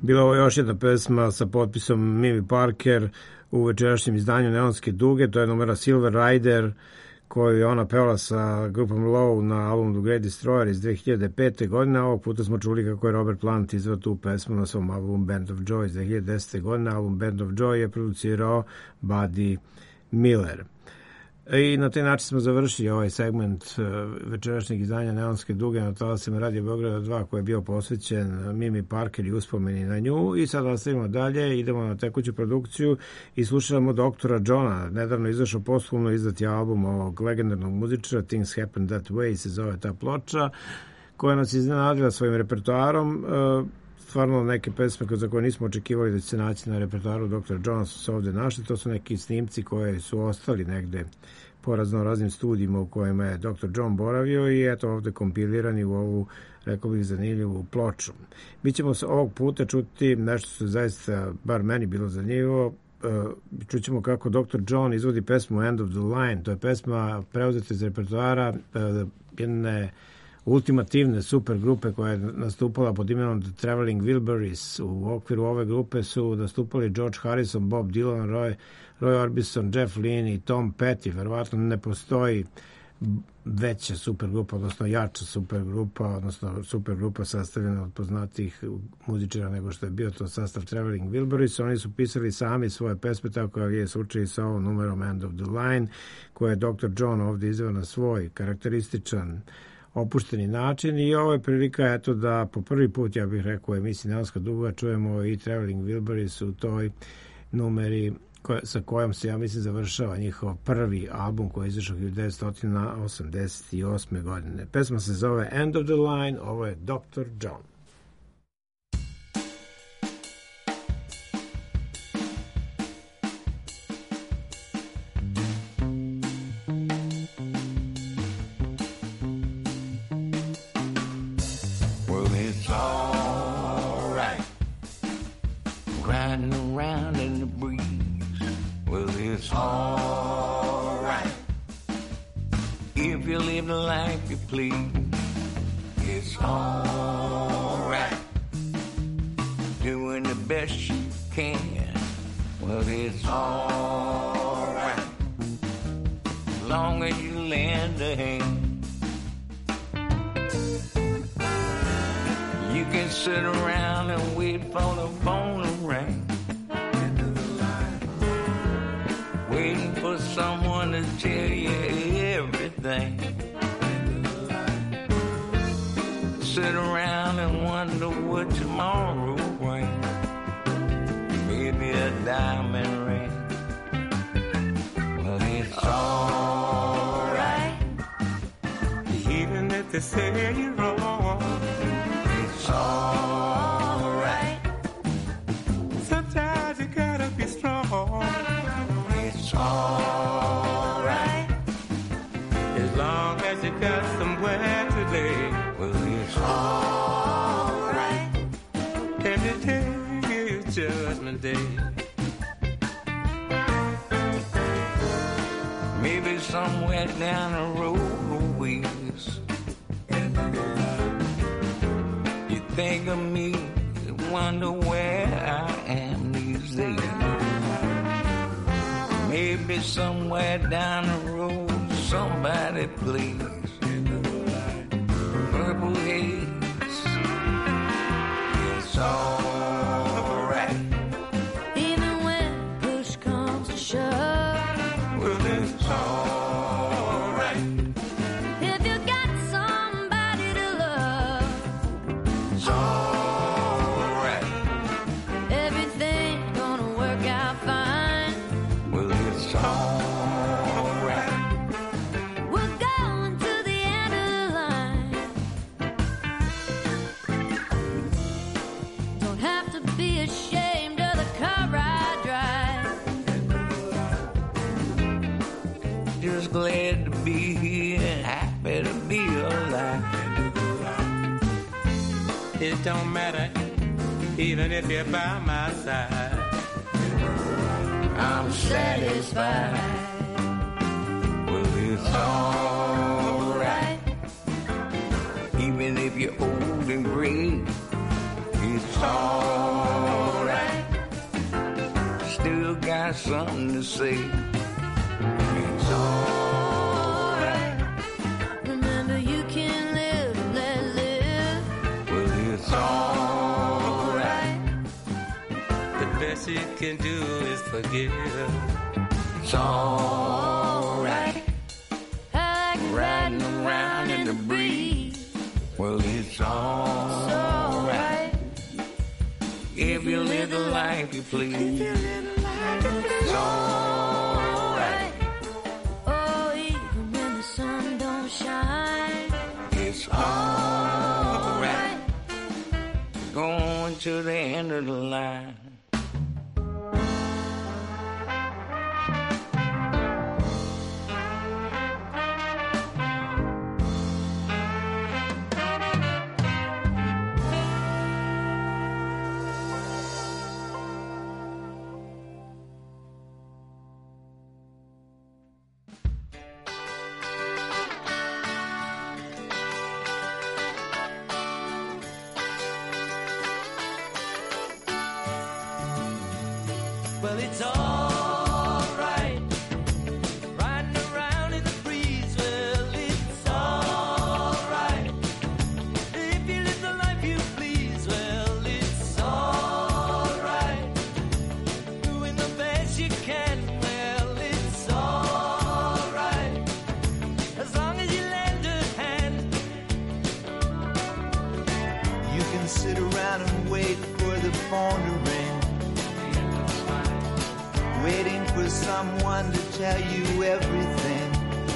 Bila ovo još jedna pesma sa potpisom Mimi Parker u večerašnjem izdanju Neonske duge, to je numera Silver Rider, koju je ona pevala sa grupom Low na albumu The Great Destroyer iz dve hiljade pete. godine. Ovog puta smo čuli kako je Robert Plant izveo tu pesmu na svom albumu Band of Joy iz dve hiljade desete. godine. Album Band of Joy je producirao Buddy Miller. I na taj način smo završili ovaj segment večerašnjeg izdanja Neonske duge na talasima Radio Beograda dva, koji je bio posvećen Mimi Parker i uspomeni na nju. I sad nastavimo dalje, idemo na tekuću produkciju i slušamo doktora Johna. Nedavno izašao posthumno izdati album ovog legendarnog muzičara, Things Happen That Way se zove ta ploča, koja nas iznenadila svojim repertoarom. Stvarno neke pesme za koje nismo očekivali da će se naći na repertoaru doktora Johna su se ovde našli. To su neki snimci koje su ostali negde po raznoraznim studijima u kojima je doktor John boravio i eto ovde kompilirani u ovu, rekao bih, zanimljivu ploču. Mi ćemo se ovog puta čuti nešto što je zaista, bar meni, bilo zanimljivo. Čućemo kako doktor John izvodi pesmu End of the Line. To je pesma preuzeta iz repertoara jedne ultimativne super grupe koja je nastupala pod imenom The Traveling Wilburys. U okviru ove grupe su nastupali George Harrison, Bob Dylan, Roy, Roy Orbison, Jeff Lynne i Tom Petty. Verovatno ne postoji veća super grupa, odnosno jača super grupa, odnosno super grupa sastavljena od poznatih muzičara nego što je bio to sastav Traveling Wilburys. Oni su pisali sami svoje pesme, tako je slučaj i sa ovom numerom End of the Line, koje je doktor John ovdje izveo na svoj karakterističan opušteni način i ovo je prilika eto da po prvi put, ja bih rekao, u emisiji Neonska duga čujemo i Traveling Wilburys u toj numeri koja, sa kojom se, ja mislim, završava njihov prvi album koji je izašao hiljadu devetsto osamdeset osme. godine. Pesma se zove End of the Line, ovo je doktor John. Please, it's all right. Doing the best you can. Well, it's all right. As long as you lend a hand. You can sit around and wait for the phone to ring. Waiting for someone to tell you everything. Sit around and wonder what tomorrow brings. Maybe a diamond ring. Well, it's all right. Even if they say you're wrong, it's all right. Sometimes you gotta be strong. It's all right. As long as you got somewhere to lay. Well, it's all right. Every day is judgment day. Maybe somewhere down the road a ways, you think of me and wonder where I am these days. Maybe somewhere down the road somebody plays Purple Haze. It's all right. Even when push comes to shove, Well, it's all right. if you got somebody to love, It's all right. everything's gonna work out fine. Well, it's all right. We're going to the end of the line. Don't have to be ashamed of the car I drive. Just glad to be here and happy to be alive. It don't matter, even if you're by my side. I'm satisfied. Well, it's all right. Even if you're old and gray, it's all something to say. It's alright. Remember, you can live, let live. Well, it's alright. The best you can do is forgive. It's alright. Like Riding around in the breeze. Well, it's alright. If you live the life you please. It's alright. Oh, even when the sun don't shine. It's alright. Going to the end of the line. Well, it's alright. Riding around in the breeze. Well, it's alright. If you live the life you please. Well, it's alright. Doing the best you can. Well, it's alright. As long as you lend a hand. You can sit around and wait for the phone to ring, waiting for someone to tell you everything.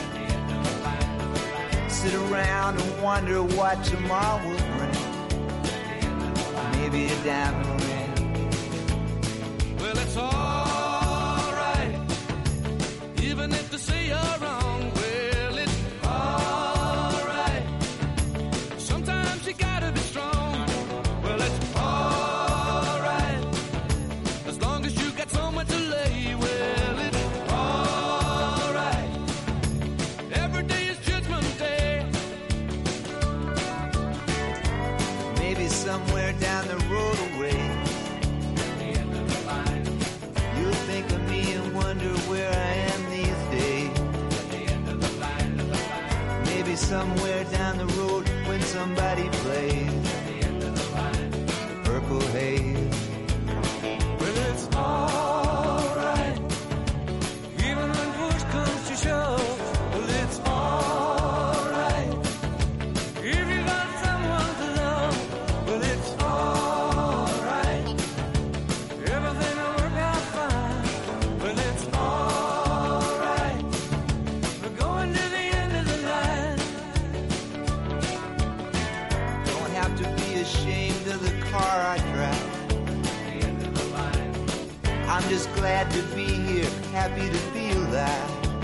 Sit around and wonder what tomorrow will bring. Maybe a diamond ring. Well, it's alright. Even if they say you're wrong. Well, it's alright. Sometimes you gotta be strong. Well, it's alright. As long as you got someone to lay. Well, it's alright. Every day is Judgment Day. Maybe somewhere down the road away, you'll think of me and wonder where I am these days. Maybe somewhere down the road when somebody plays Purple Haze. Well, it's alright. Even when push comes to shove. Well, it's alright. If you got someone to love. Well, it's alright. Everything will work out fine. Well, it's alright. We're going to the end of the line. Don't have to be ashamed of the car I drive. I'm just glad to be here, happy to feel that.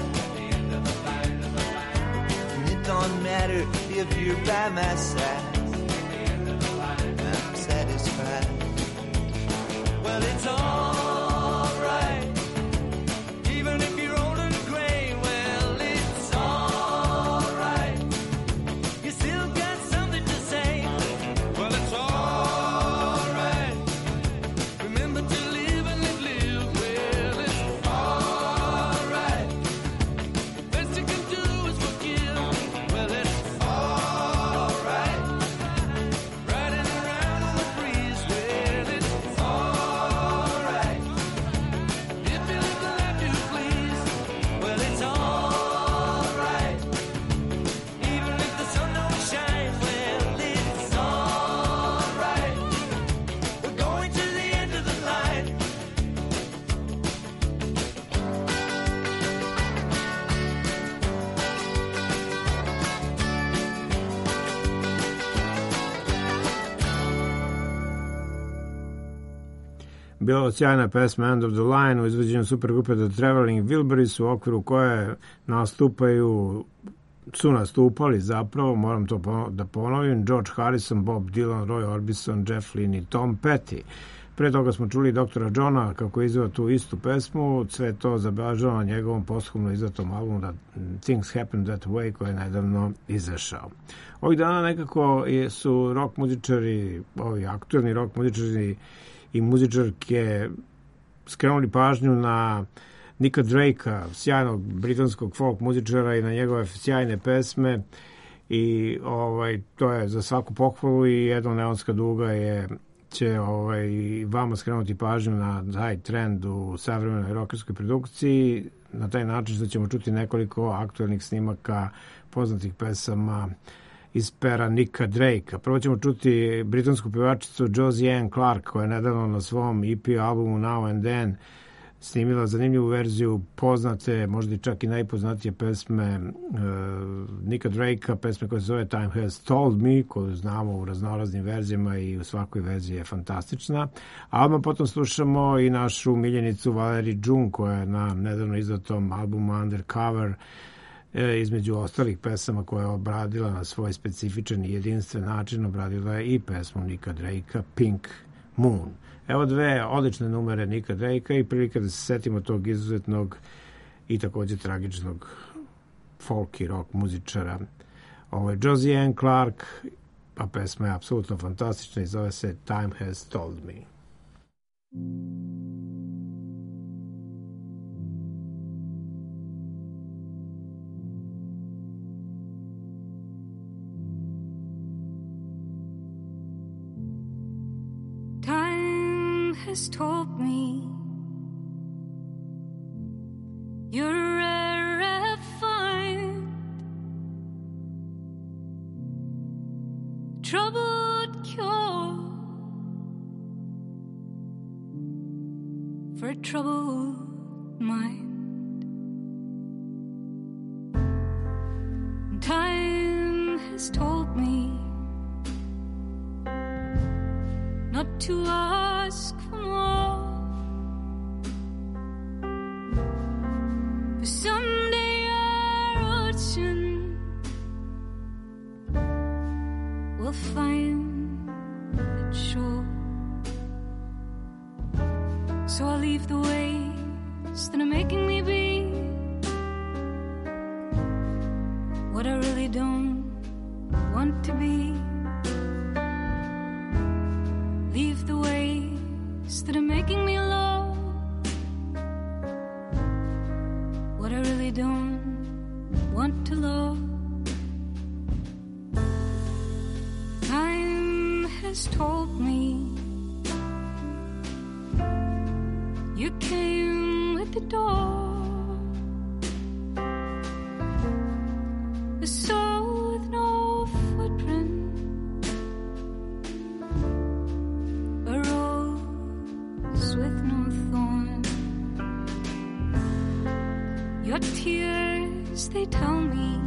And it don't matter if you're by my side, I'm satisfied. Well, it's alright. Even if you're old and gray. Well, it's alright. You still got something to say. Well, it's alright. Remember to live and let live. Well, it's alright. Best you can do is forgive. Well, it's alright. Riding around in the breeze. Well, it's alright. If you live the life you please. Well, it's alright. Even if the sun don't shine. Well, it's alright. We're going to the end of the line. Bila sjajna pesma End of the Line u izvođenju supergrupe The Traveling Wilburys, u okviru koje nastupaju, su nastupali zapravo, moram to pono- da ponovim, George Harrison, Bob Dylan, Roy Orbison, Jeff Lynne i Tom Petty. Pre toga smo čuli doktora Johna kako izveo tu istu pesmu, sve to zabeležava na njegovom posthumno izdatom albumu da Things Happen That Way koji je nedavno izašao. Ovih dana nekako je- su rock muzičari, ovi aktuelni rock muzičari i muzičarke skrenuli pažnju na Nika Drakea, sjajnog britanskog folk muzičara i na njegove sjajne pesme i ovaj, to je za svaku pohvalu i jedna neonska duga je će ovaj, vama skrenuti pažnju na taj trend u savremenoj rockerskoj produkciji na taj način što ćemo čuti nekoliko aktuelnih snimaka poznatih pesama iz pera Nika Drakea. Prvo ćemo čuti britansku pevačicu Josie Ann Clark koja je nedavno na svom E P albumu Now and Then snimila zanimljivu verziju poznate, možda i čak i najpoznatije pesme uh, Nika Drakea, pesme koja se zove Time Has Told Me, koju znamo u raznoraznim verzijama i u svakoj verziji je fantastična. A odmah potom slušamo i našu miljenicu Valerie June koja je na nedavno izdatom albumu Undercover između ostalih pesama koje je obradila na svoj specifičan i jedinstven način, obradila je i pesmu Nika Drakea Pink Moon. Evo dve odlične numere Nika Drakea i prilike da se setimo tog izuzetnog i također tragičnog folk i rock muzičara. Ovo je Josie Ann Clark, a pesma je apsolutno fantastična i zove se Time Has Told Me. Has told me you're rare and fine, troubled cure for a troubled mind. Time has told me not to ask for more, but someday our ocean will find its shore. So I'll leave the ways that are making me be what I really don't want to be. Leave the ways that are making me love what I really don't want to love. Time has told me you came with the door, the soul with no footprint, with no thorn. Your tears, they tell me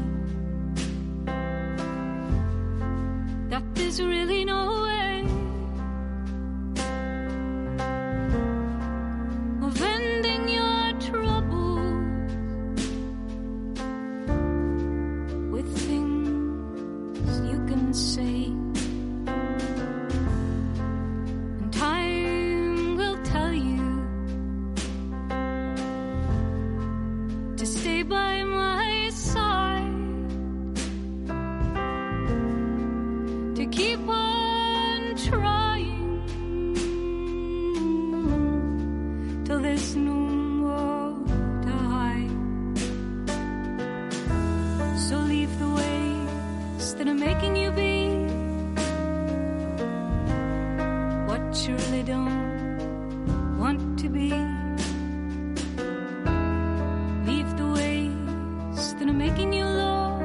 that there's really no way of ending your troubles with things you can say. And time will tell you to stay by my side, to keep on trying till there's no more to hide. So leave the ways that are making you be what you really don't want to be. Leave the ways that are making you love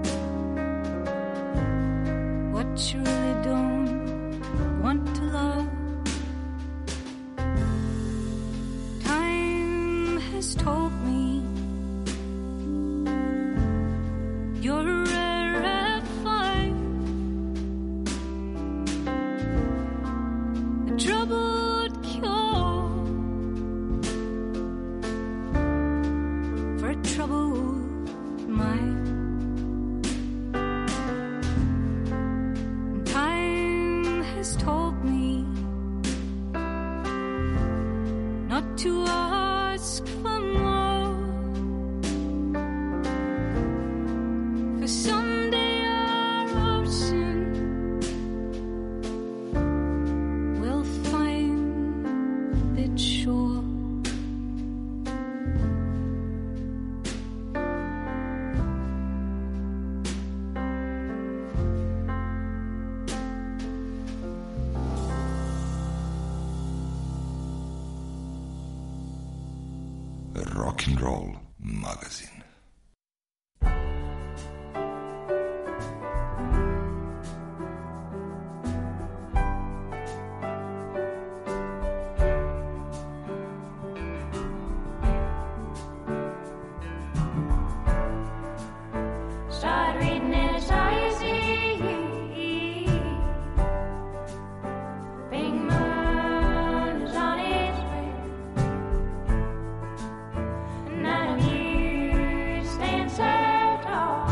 what you really don't want to love. Time has told me you're a rare and fine, a troubled cure for a troubled mind. Time has told me not to ask for more, Rock'n'Roll magazin. Start reading and it's all you see. Big moon is on its way. None of you stand so tall.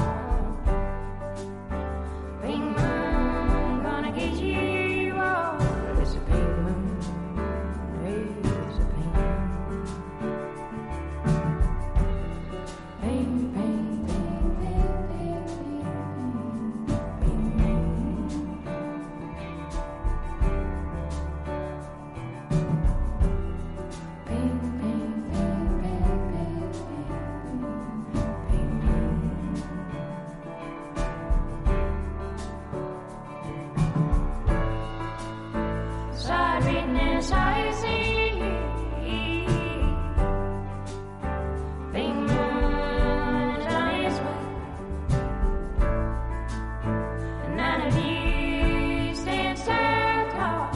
Big moon gonna get you all. It's a big moon. It's a big moon. Bing, bing, bing, bing, bing, bing, bing, bing. Bing, bing, bing, bing, bing, bing, bing. Start reading and it's all you see. Big moon is on its way. None of you stand so tall.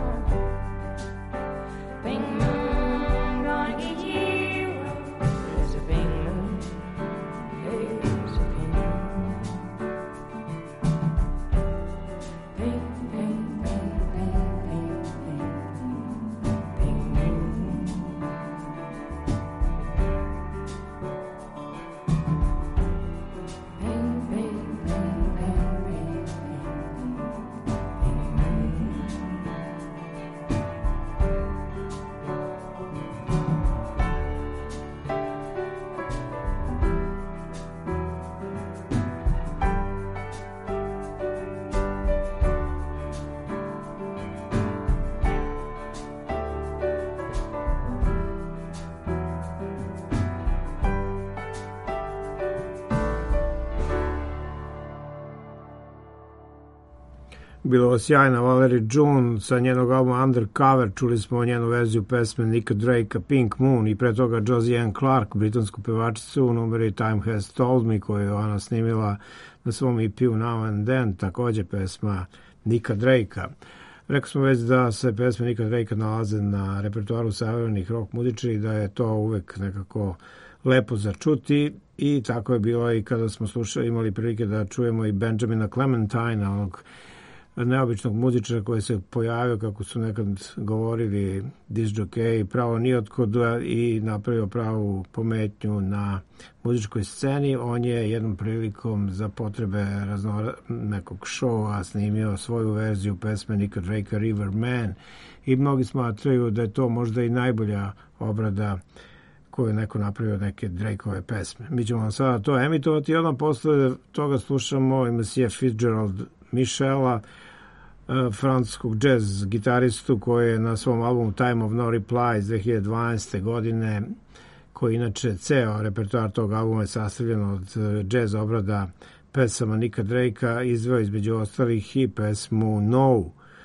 Big moon gonna get you. There's a big moon. There's a big moon. Bing, bing, bing, bing, bing, bing, bing, moon. Bing, bing, bing, bing, bing, bing, bing, moon. Bilo sjajna Valerie June sa njenog albuma Undercover, čuli smo njenu verziju pesme Nika Drakea Pink Moon i pre toga Josie Ann Clark, britansku pevačicu u numeri Time Has Told Me koju je ona snimila na svom E P-u Now and Then, takođe pesma Nika Drakea. Rekao smo već da se pesme Nika Drakea nalaze na repertoaru savremenih rock muzičara i da je to uvek nekako lepo za čuti i tako je bilo i kada smo slušali, imali prilike da čujemo i Benjamina Clementine, onog neobičnog muzičara koji se pojavio, kako su nekad govorili disc-jockey, pravo nijotkoda i napravio pravu pometnju na muzičkoj sceni. On je jednom prilikom za potrebe razno nekog šova snimio svoju verziju pesme Nika Drakea River Man i mnogi smatraju da je to možda i najbolja obrada koju je neko napravio neke Drakeove pesme. Mi ćemo vam sada to emitovati i odmah posle toga slušamo i Monsieur Fitzgerald Michela, francuskog jazz gitaristu koji je na svom albumu Time of No Reply iz dve hiljade dvanaeste. godine, koji inače ceo repertoar tog albuma je sastavljen od jazz obrada pesama Nika Drakea, izveo između ostalih i pesmu No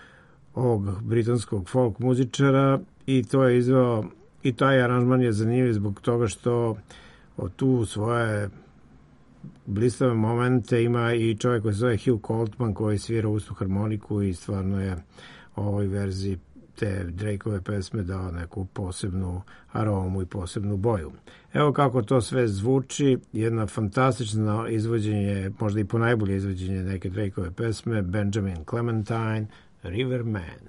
ovog britanskog folk muzičara i to je izveo i taj aranžman je zanimljiv zbog toga što od tu svoje blistave momente ima i čovjek koji se zove Hugh Coltman koji svira ustu harmoniku i stvarno je u ovoj verziji te Drakeove pesme dao neku posebnu aromu i posebnu boju. Evo kako to sve zvuči, jedna fantastična izvođenje, možda i ponajbolje izvođenje neke Drakeove pesme, Benjamin Clementine, River Man.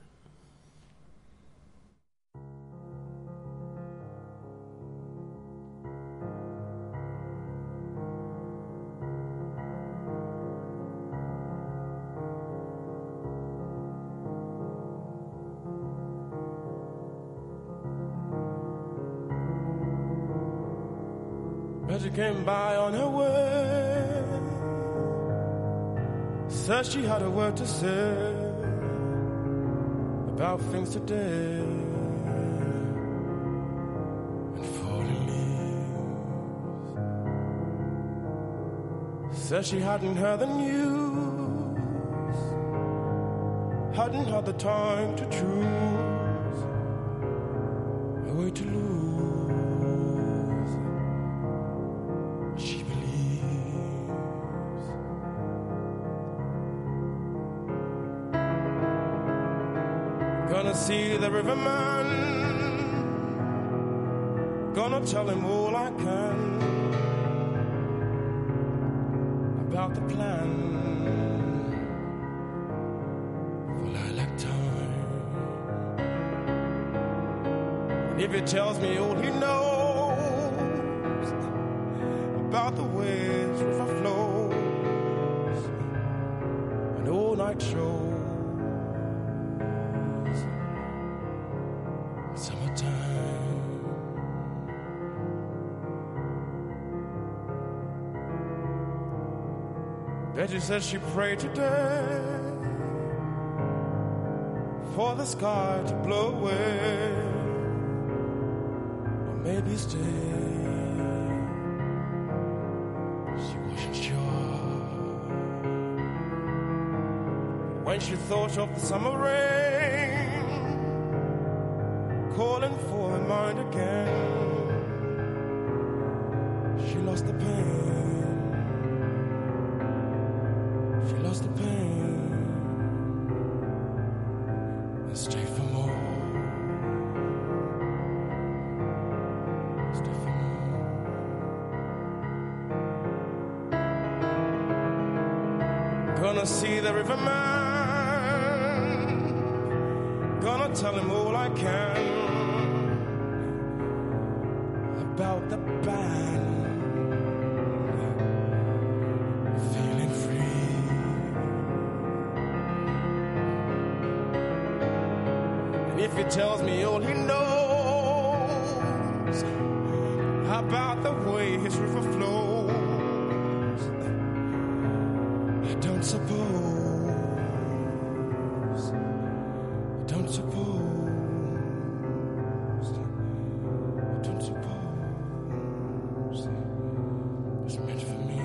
Betty came by on her way, said she had a word to say about things today and falling leaves. Said she hadn't heard the news, hadn't had the time to choose a way to lose. see the riverman, gonna tell him all I can about the plan for lilac time. And if he tells me all he knows about the ways river flows, an all-night show, Betty says she prayed today for the sky to blow away, or maybe stay. She wasn't sure. When she thought of the summer rain calling for her mind again, she lost the pain. Lost the pain and stay for more. Stay for more. Gonna see the riverman, gonna tell him all I can about the band. If he tells me all he knows about the way his river flows, I don't suppose, I don't suppose, I don't suppose it's meant for me.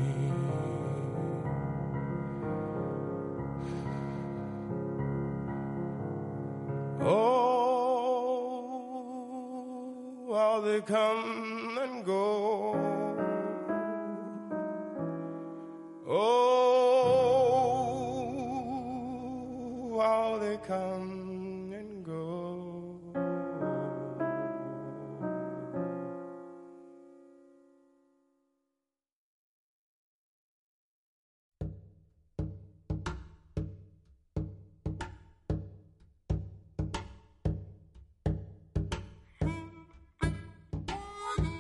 Oh, how they come and go. Oh, how they come and go. Thank you.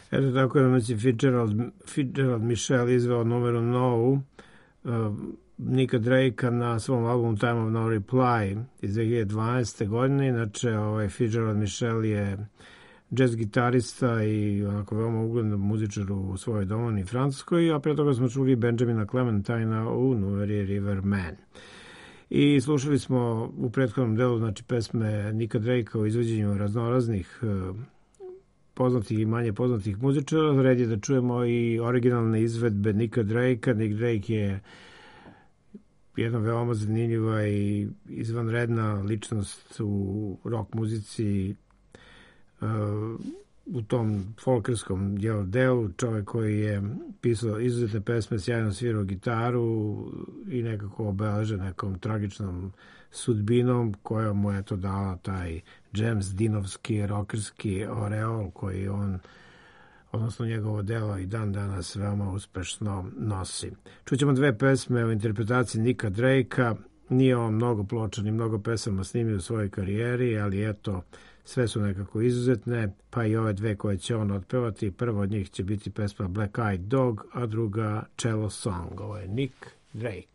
Eto tako da nas je Fitzgerald, Fitzgerald Michelle izveo numeru Novu uh, Nika Drakea na svom albumu Time of No Reply iz dve hiljade dvanaeste. godine. Inače, ovaj Fitzgerald Michelle je jazz gitarista i onako veoma ugledan muzičar u svojoj domovini Francuskoj, a pre toga smo čuli Benjamina Clementina u numeri River Man. I slušali smo u prethodnom delu, znači, pesme Nika Drakea u izvođenju raznoraznih uh, poznatih i manje poznatih muzičara. Red je da čujemo i originalne izvedbe Nika Drakea. Nick Drake je jedna veoma zanimljiva i izvanredna ličnost u rock muzici, uh, u tom folkerskom delu, čovjek koji je pisao izuzetne pesme, sjajno svirao gitaru i nekako obeležen nekom tragičnom sudbinom koja mu je to dala taj James Deanovski rockerski oreol koji on, odnosno njegovo delo, i dan danas veoma uspešno nosi. Čućemo dve pesme u interpretaciji Nika Drakea. Nije on mnogo ploča ni mnogo pesama snimio u svojoj karijeri, ali eto, sve su nekako izuzetne, pa i ove dve koje će on otpevati. Prva od njih će biti pesma Black Eyed Dog, a druga Cello Song. Ovo je Nick Drake.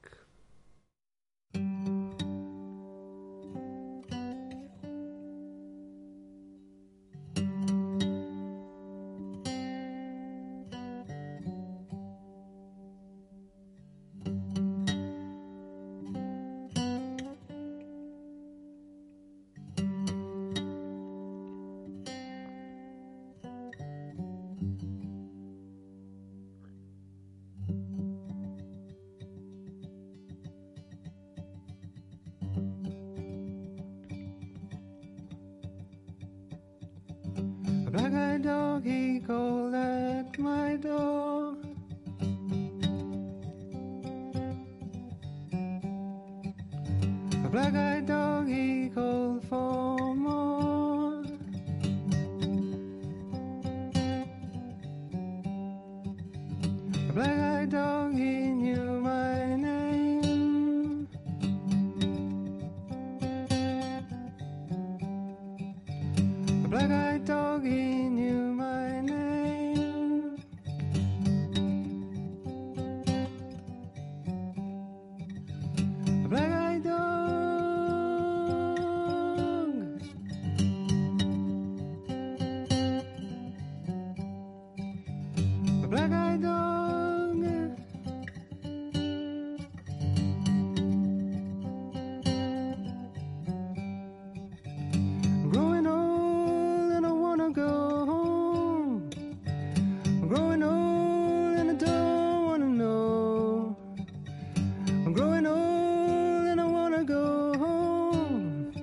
Black-eyed dog, he called at my door. A black-eyed dog, he called for more. A black-eyed dog, he knew my name. A black-eyed dog, he knew my name. A black-eyed dog. A black-eyed dog. I'm growing old and I wanna go home. I'm growing old and I don't wanna know. I'm growing old and I wanna go home.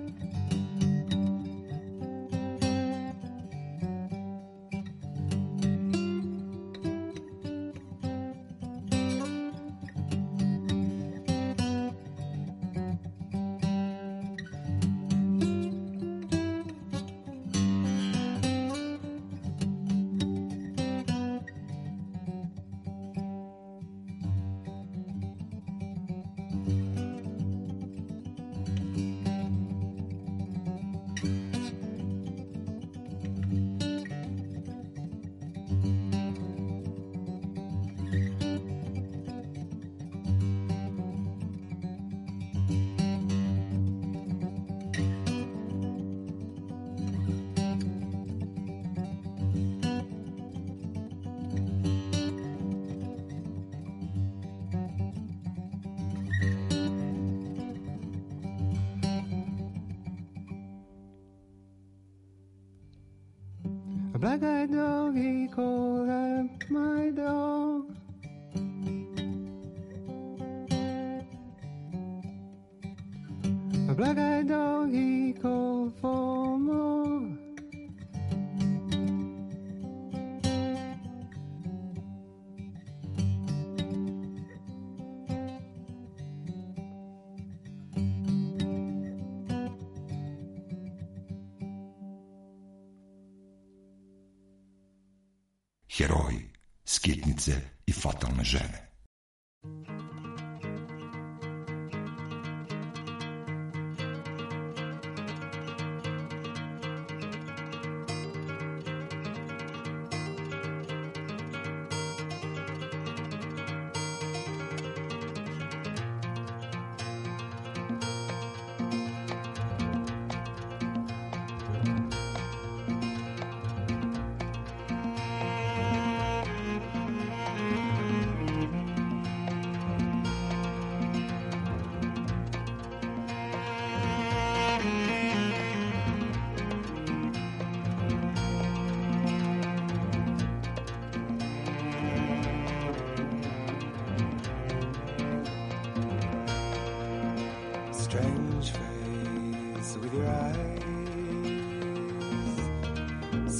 A black-eyed dog, he called at my door. A black-eyed dog, he called for more. Heroji, skitnice i fatalne žene.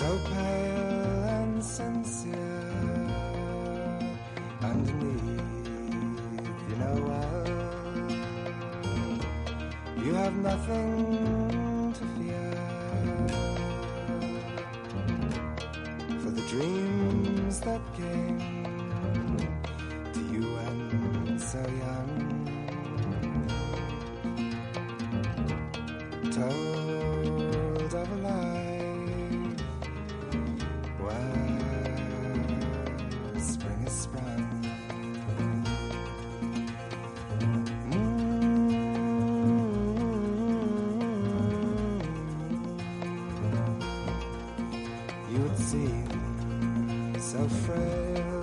so pale and sincere. Underneath, you know what? You have nothing to fear. For the dreams that came to you when so young, told of a life where spring is sprung. You would seem so frail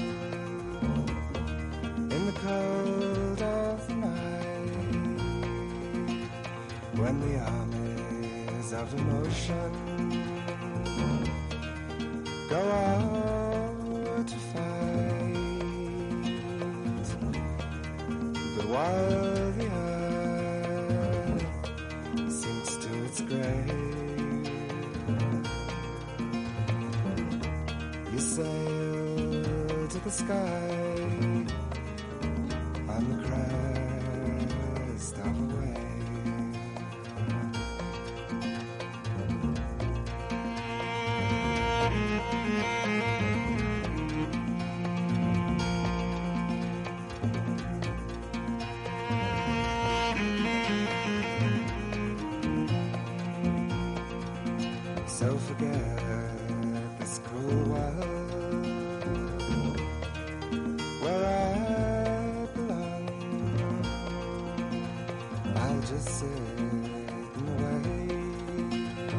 in the cold of the night, when the armies of emotion go out to fight. But while the earth sinks to its grave, you sail to the sky on the crest of a wave. So forget this cruel world where I belong. I'll just sit and wait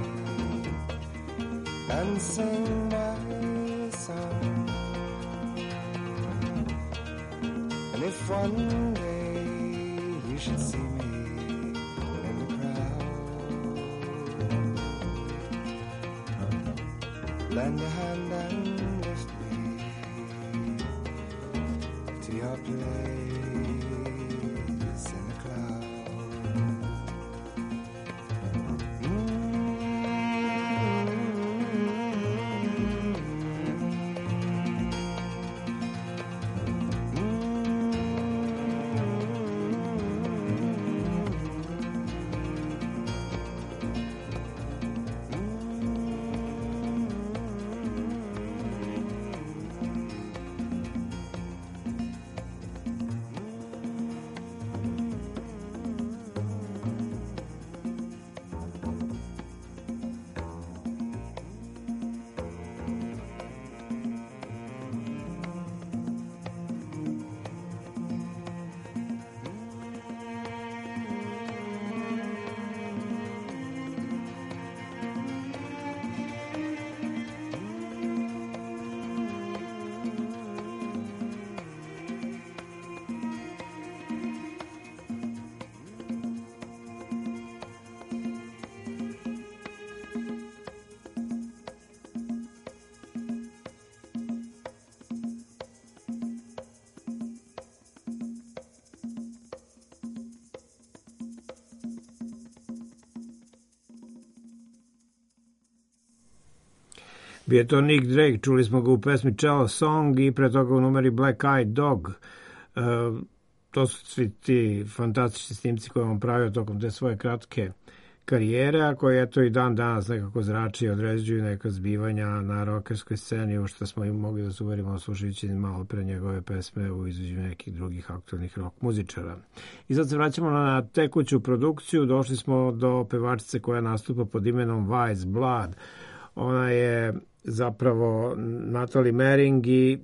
and sing my song. And if one day you should see me in the crowd, lend a hand and lift me to your place in the cloud. Bio je to Nick Drake, čuli smo ga u pesmi Cello Song i pre toga u numeri Black Eyed Dog. Uh, to su svi ti fantastični snimci koje on pravio tokom te svoje kratke karijere, a koje eto i dan danas nekako zrači i određuju neka zbivanja na rokerskoj sceni, u što smo i mogli da se uverimo slušajući malo pre njegove pesme u izvođenju nekih drugih aktualnih rock muzičara. I sad se vraćamo na tekuću produkciju, došli smo do pevačice koja nastupa pod imenom Wise Blood. Ona je zapravo Natalie Merring i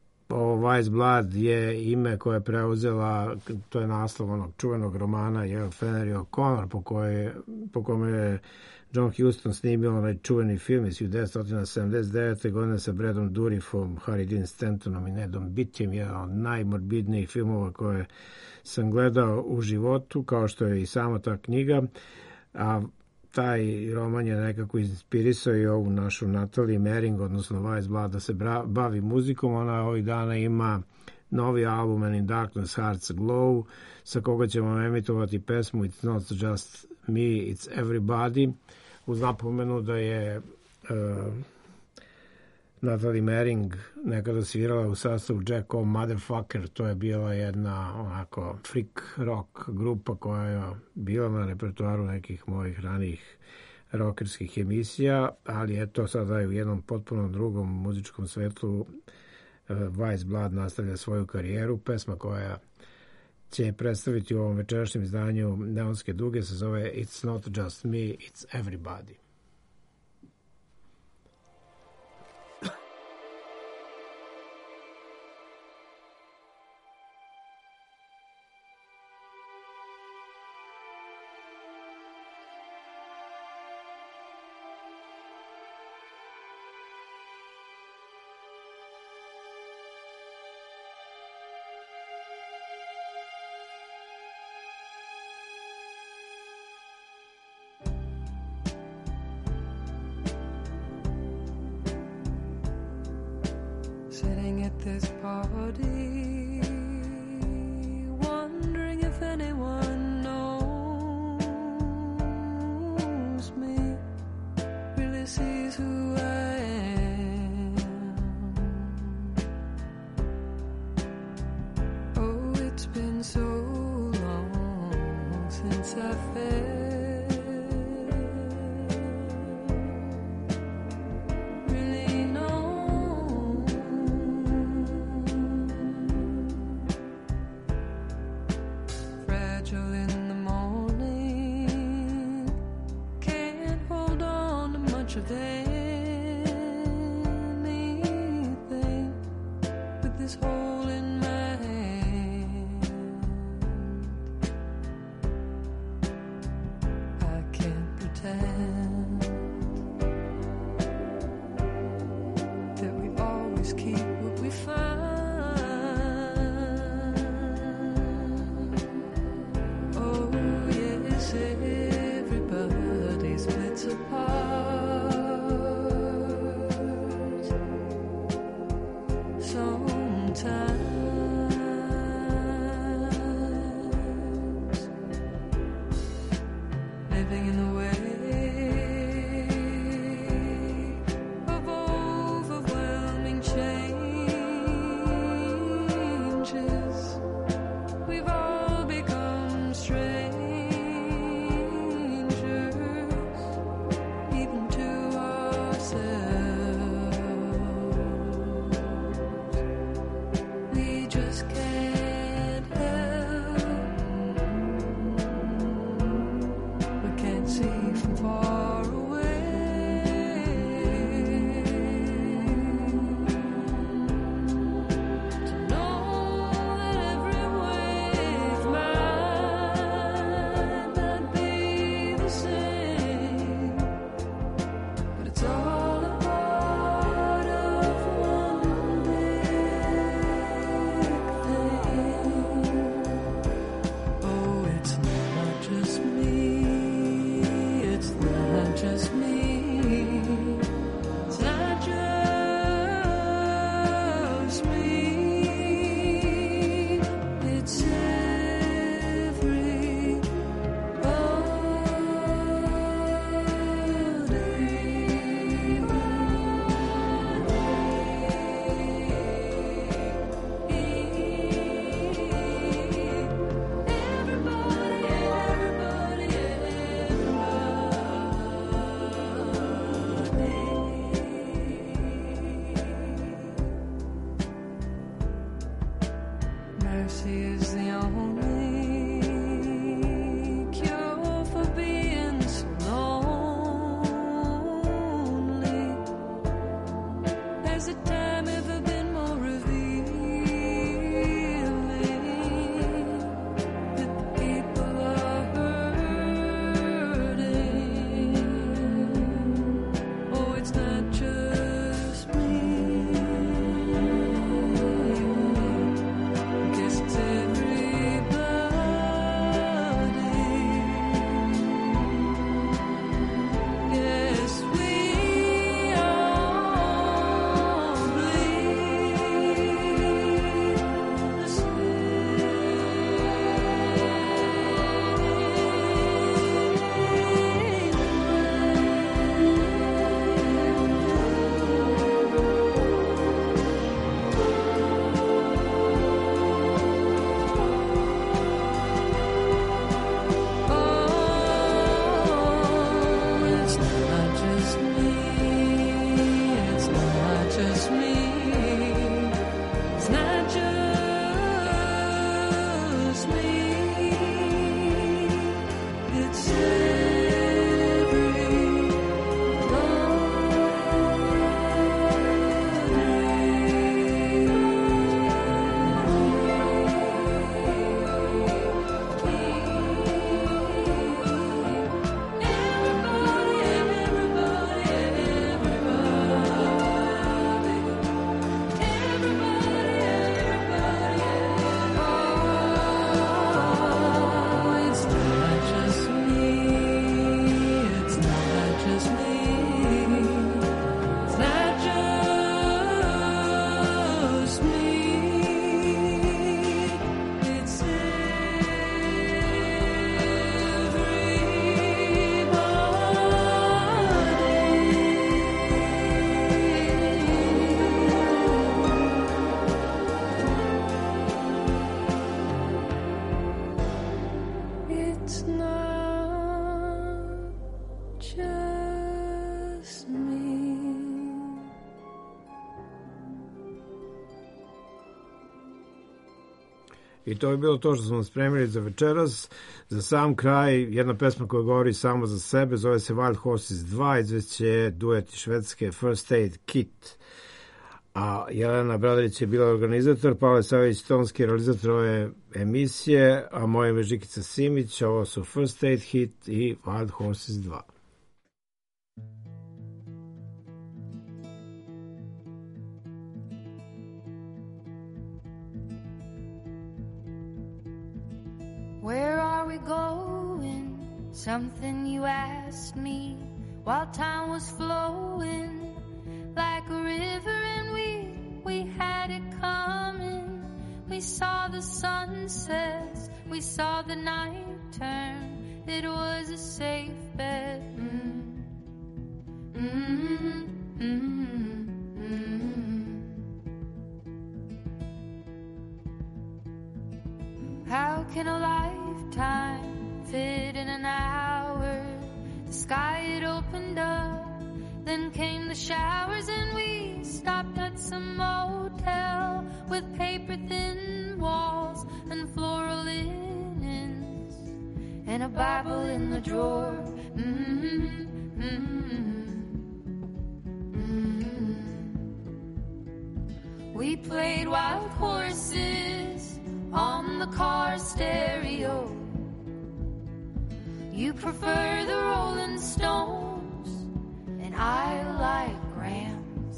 Wise Blood je ime koje je preuzela, to je naslov onog čuvenog romana je Flannery O'Connor, po, koje, po kome je John Huston snimio onaj čuveni film iz devetnaest sedamdeset devete. godine sa Bradom Dourifom, Harry Dean Stantonom i Nedom Beattyjem, jedan od najmorbidnijih filmova koje sam gledao u životu, kao što je i sama ta knjiga. A taj roman je nekako inspirisao i ovu našu Natalie Merring, odnosno Wise Blood, da se bavi muzikom. Ona ovih dana ima novi album And in Darkness Hearts Glow, sa koga ćemo emitovati pesmu It's Not Just Me, It's Everybody, uz napomenu da je uh, Natalie Mering nekada svirala u sastavu Jack O' Motherfucker, to je bila jedna onako freak rock grupa koja je bila na repertoaru nekih mojih ranijih rockerskih emisija, ali eto sada je u jednom potpuno drugom muzičkom svetlu. Vice Blood nastavlja svoju karijeru. Pesma koja će predstaviti u ovom večerašnjem izdanju Neonske duge se zove It's Not Just Me, It's Everybody. Sitting at this party, wondering if anyone knows me, really sees who I am. Oh, it's been so long since I felt of anything with this hole in my hand. I can't pretend that we always keep what we find. Oh yes, everybody splits apart. Living in the way of overwhelming change. I to je bilo to što smo vam spremili za večeras. Za sam kraj, jedna pesma koja govori samo za sebe, zove se Wild Horses dva, izveće duet švedske First Aid Kit. A Jelena Bradarić je bila organizator, Pavle Savić tonski realizator ove emisije, a moje ime Žikica Simić, ovo su First Aid Kit i Wild Horses dva. Where are we going? Something you asked me while time was flowing like a river, and we we had it coming. We saw the sunsets, we saw the night turn. It was a safe bet. Mm. Mm-hmm. Mm-hmm. How can a lifetime fit in an hour? The sky had opened up, then came the showers, and we stopped at some motel with paper-thin walls and floral linens and a Bible in the drawer. Mm-hmm. Mm-hmm. Mm-hmm. We played wild horses on the car stereo. You prefer the Rolling Stones, and I like Grams.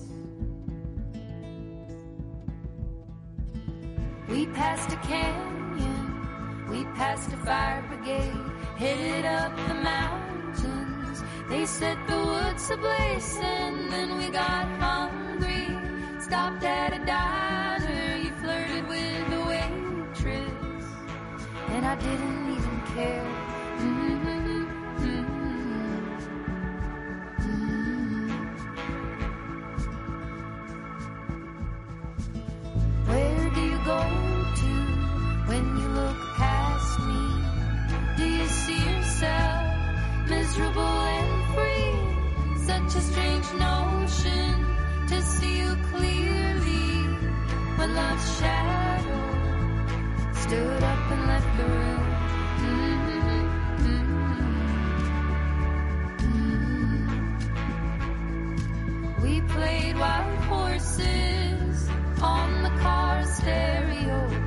We passed a canyon, we passed a fire brigade, headed up the mountains. They set the woods ablaze, and then we got hungry, stopped at a diner. You flirted with the waitress, and I didn't even care. Mm-hmm. Where do you go to when you look past me? Do you see yourself miserable and free? Such a strange notion to see you clearly when love's shadow stood up and left the room. Mm-hmm. Mm-hmm. We played wild horses on the car stereo.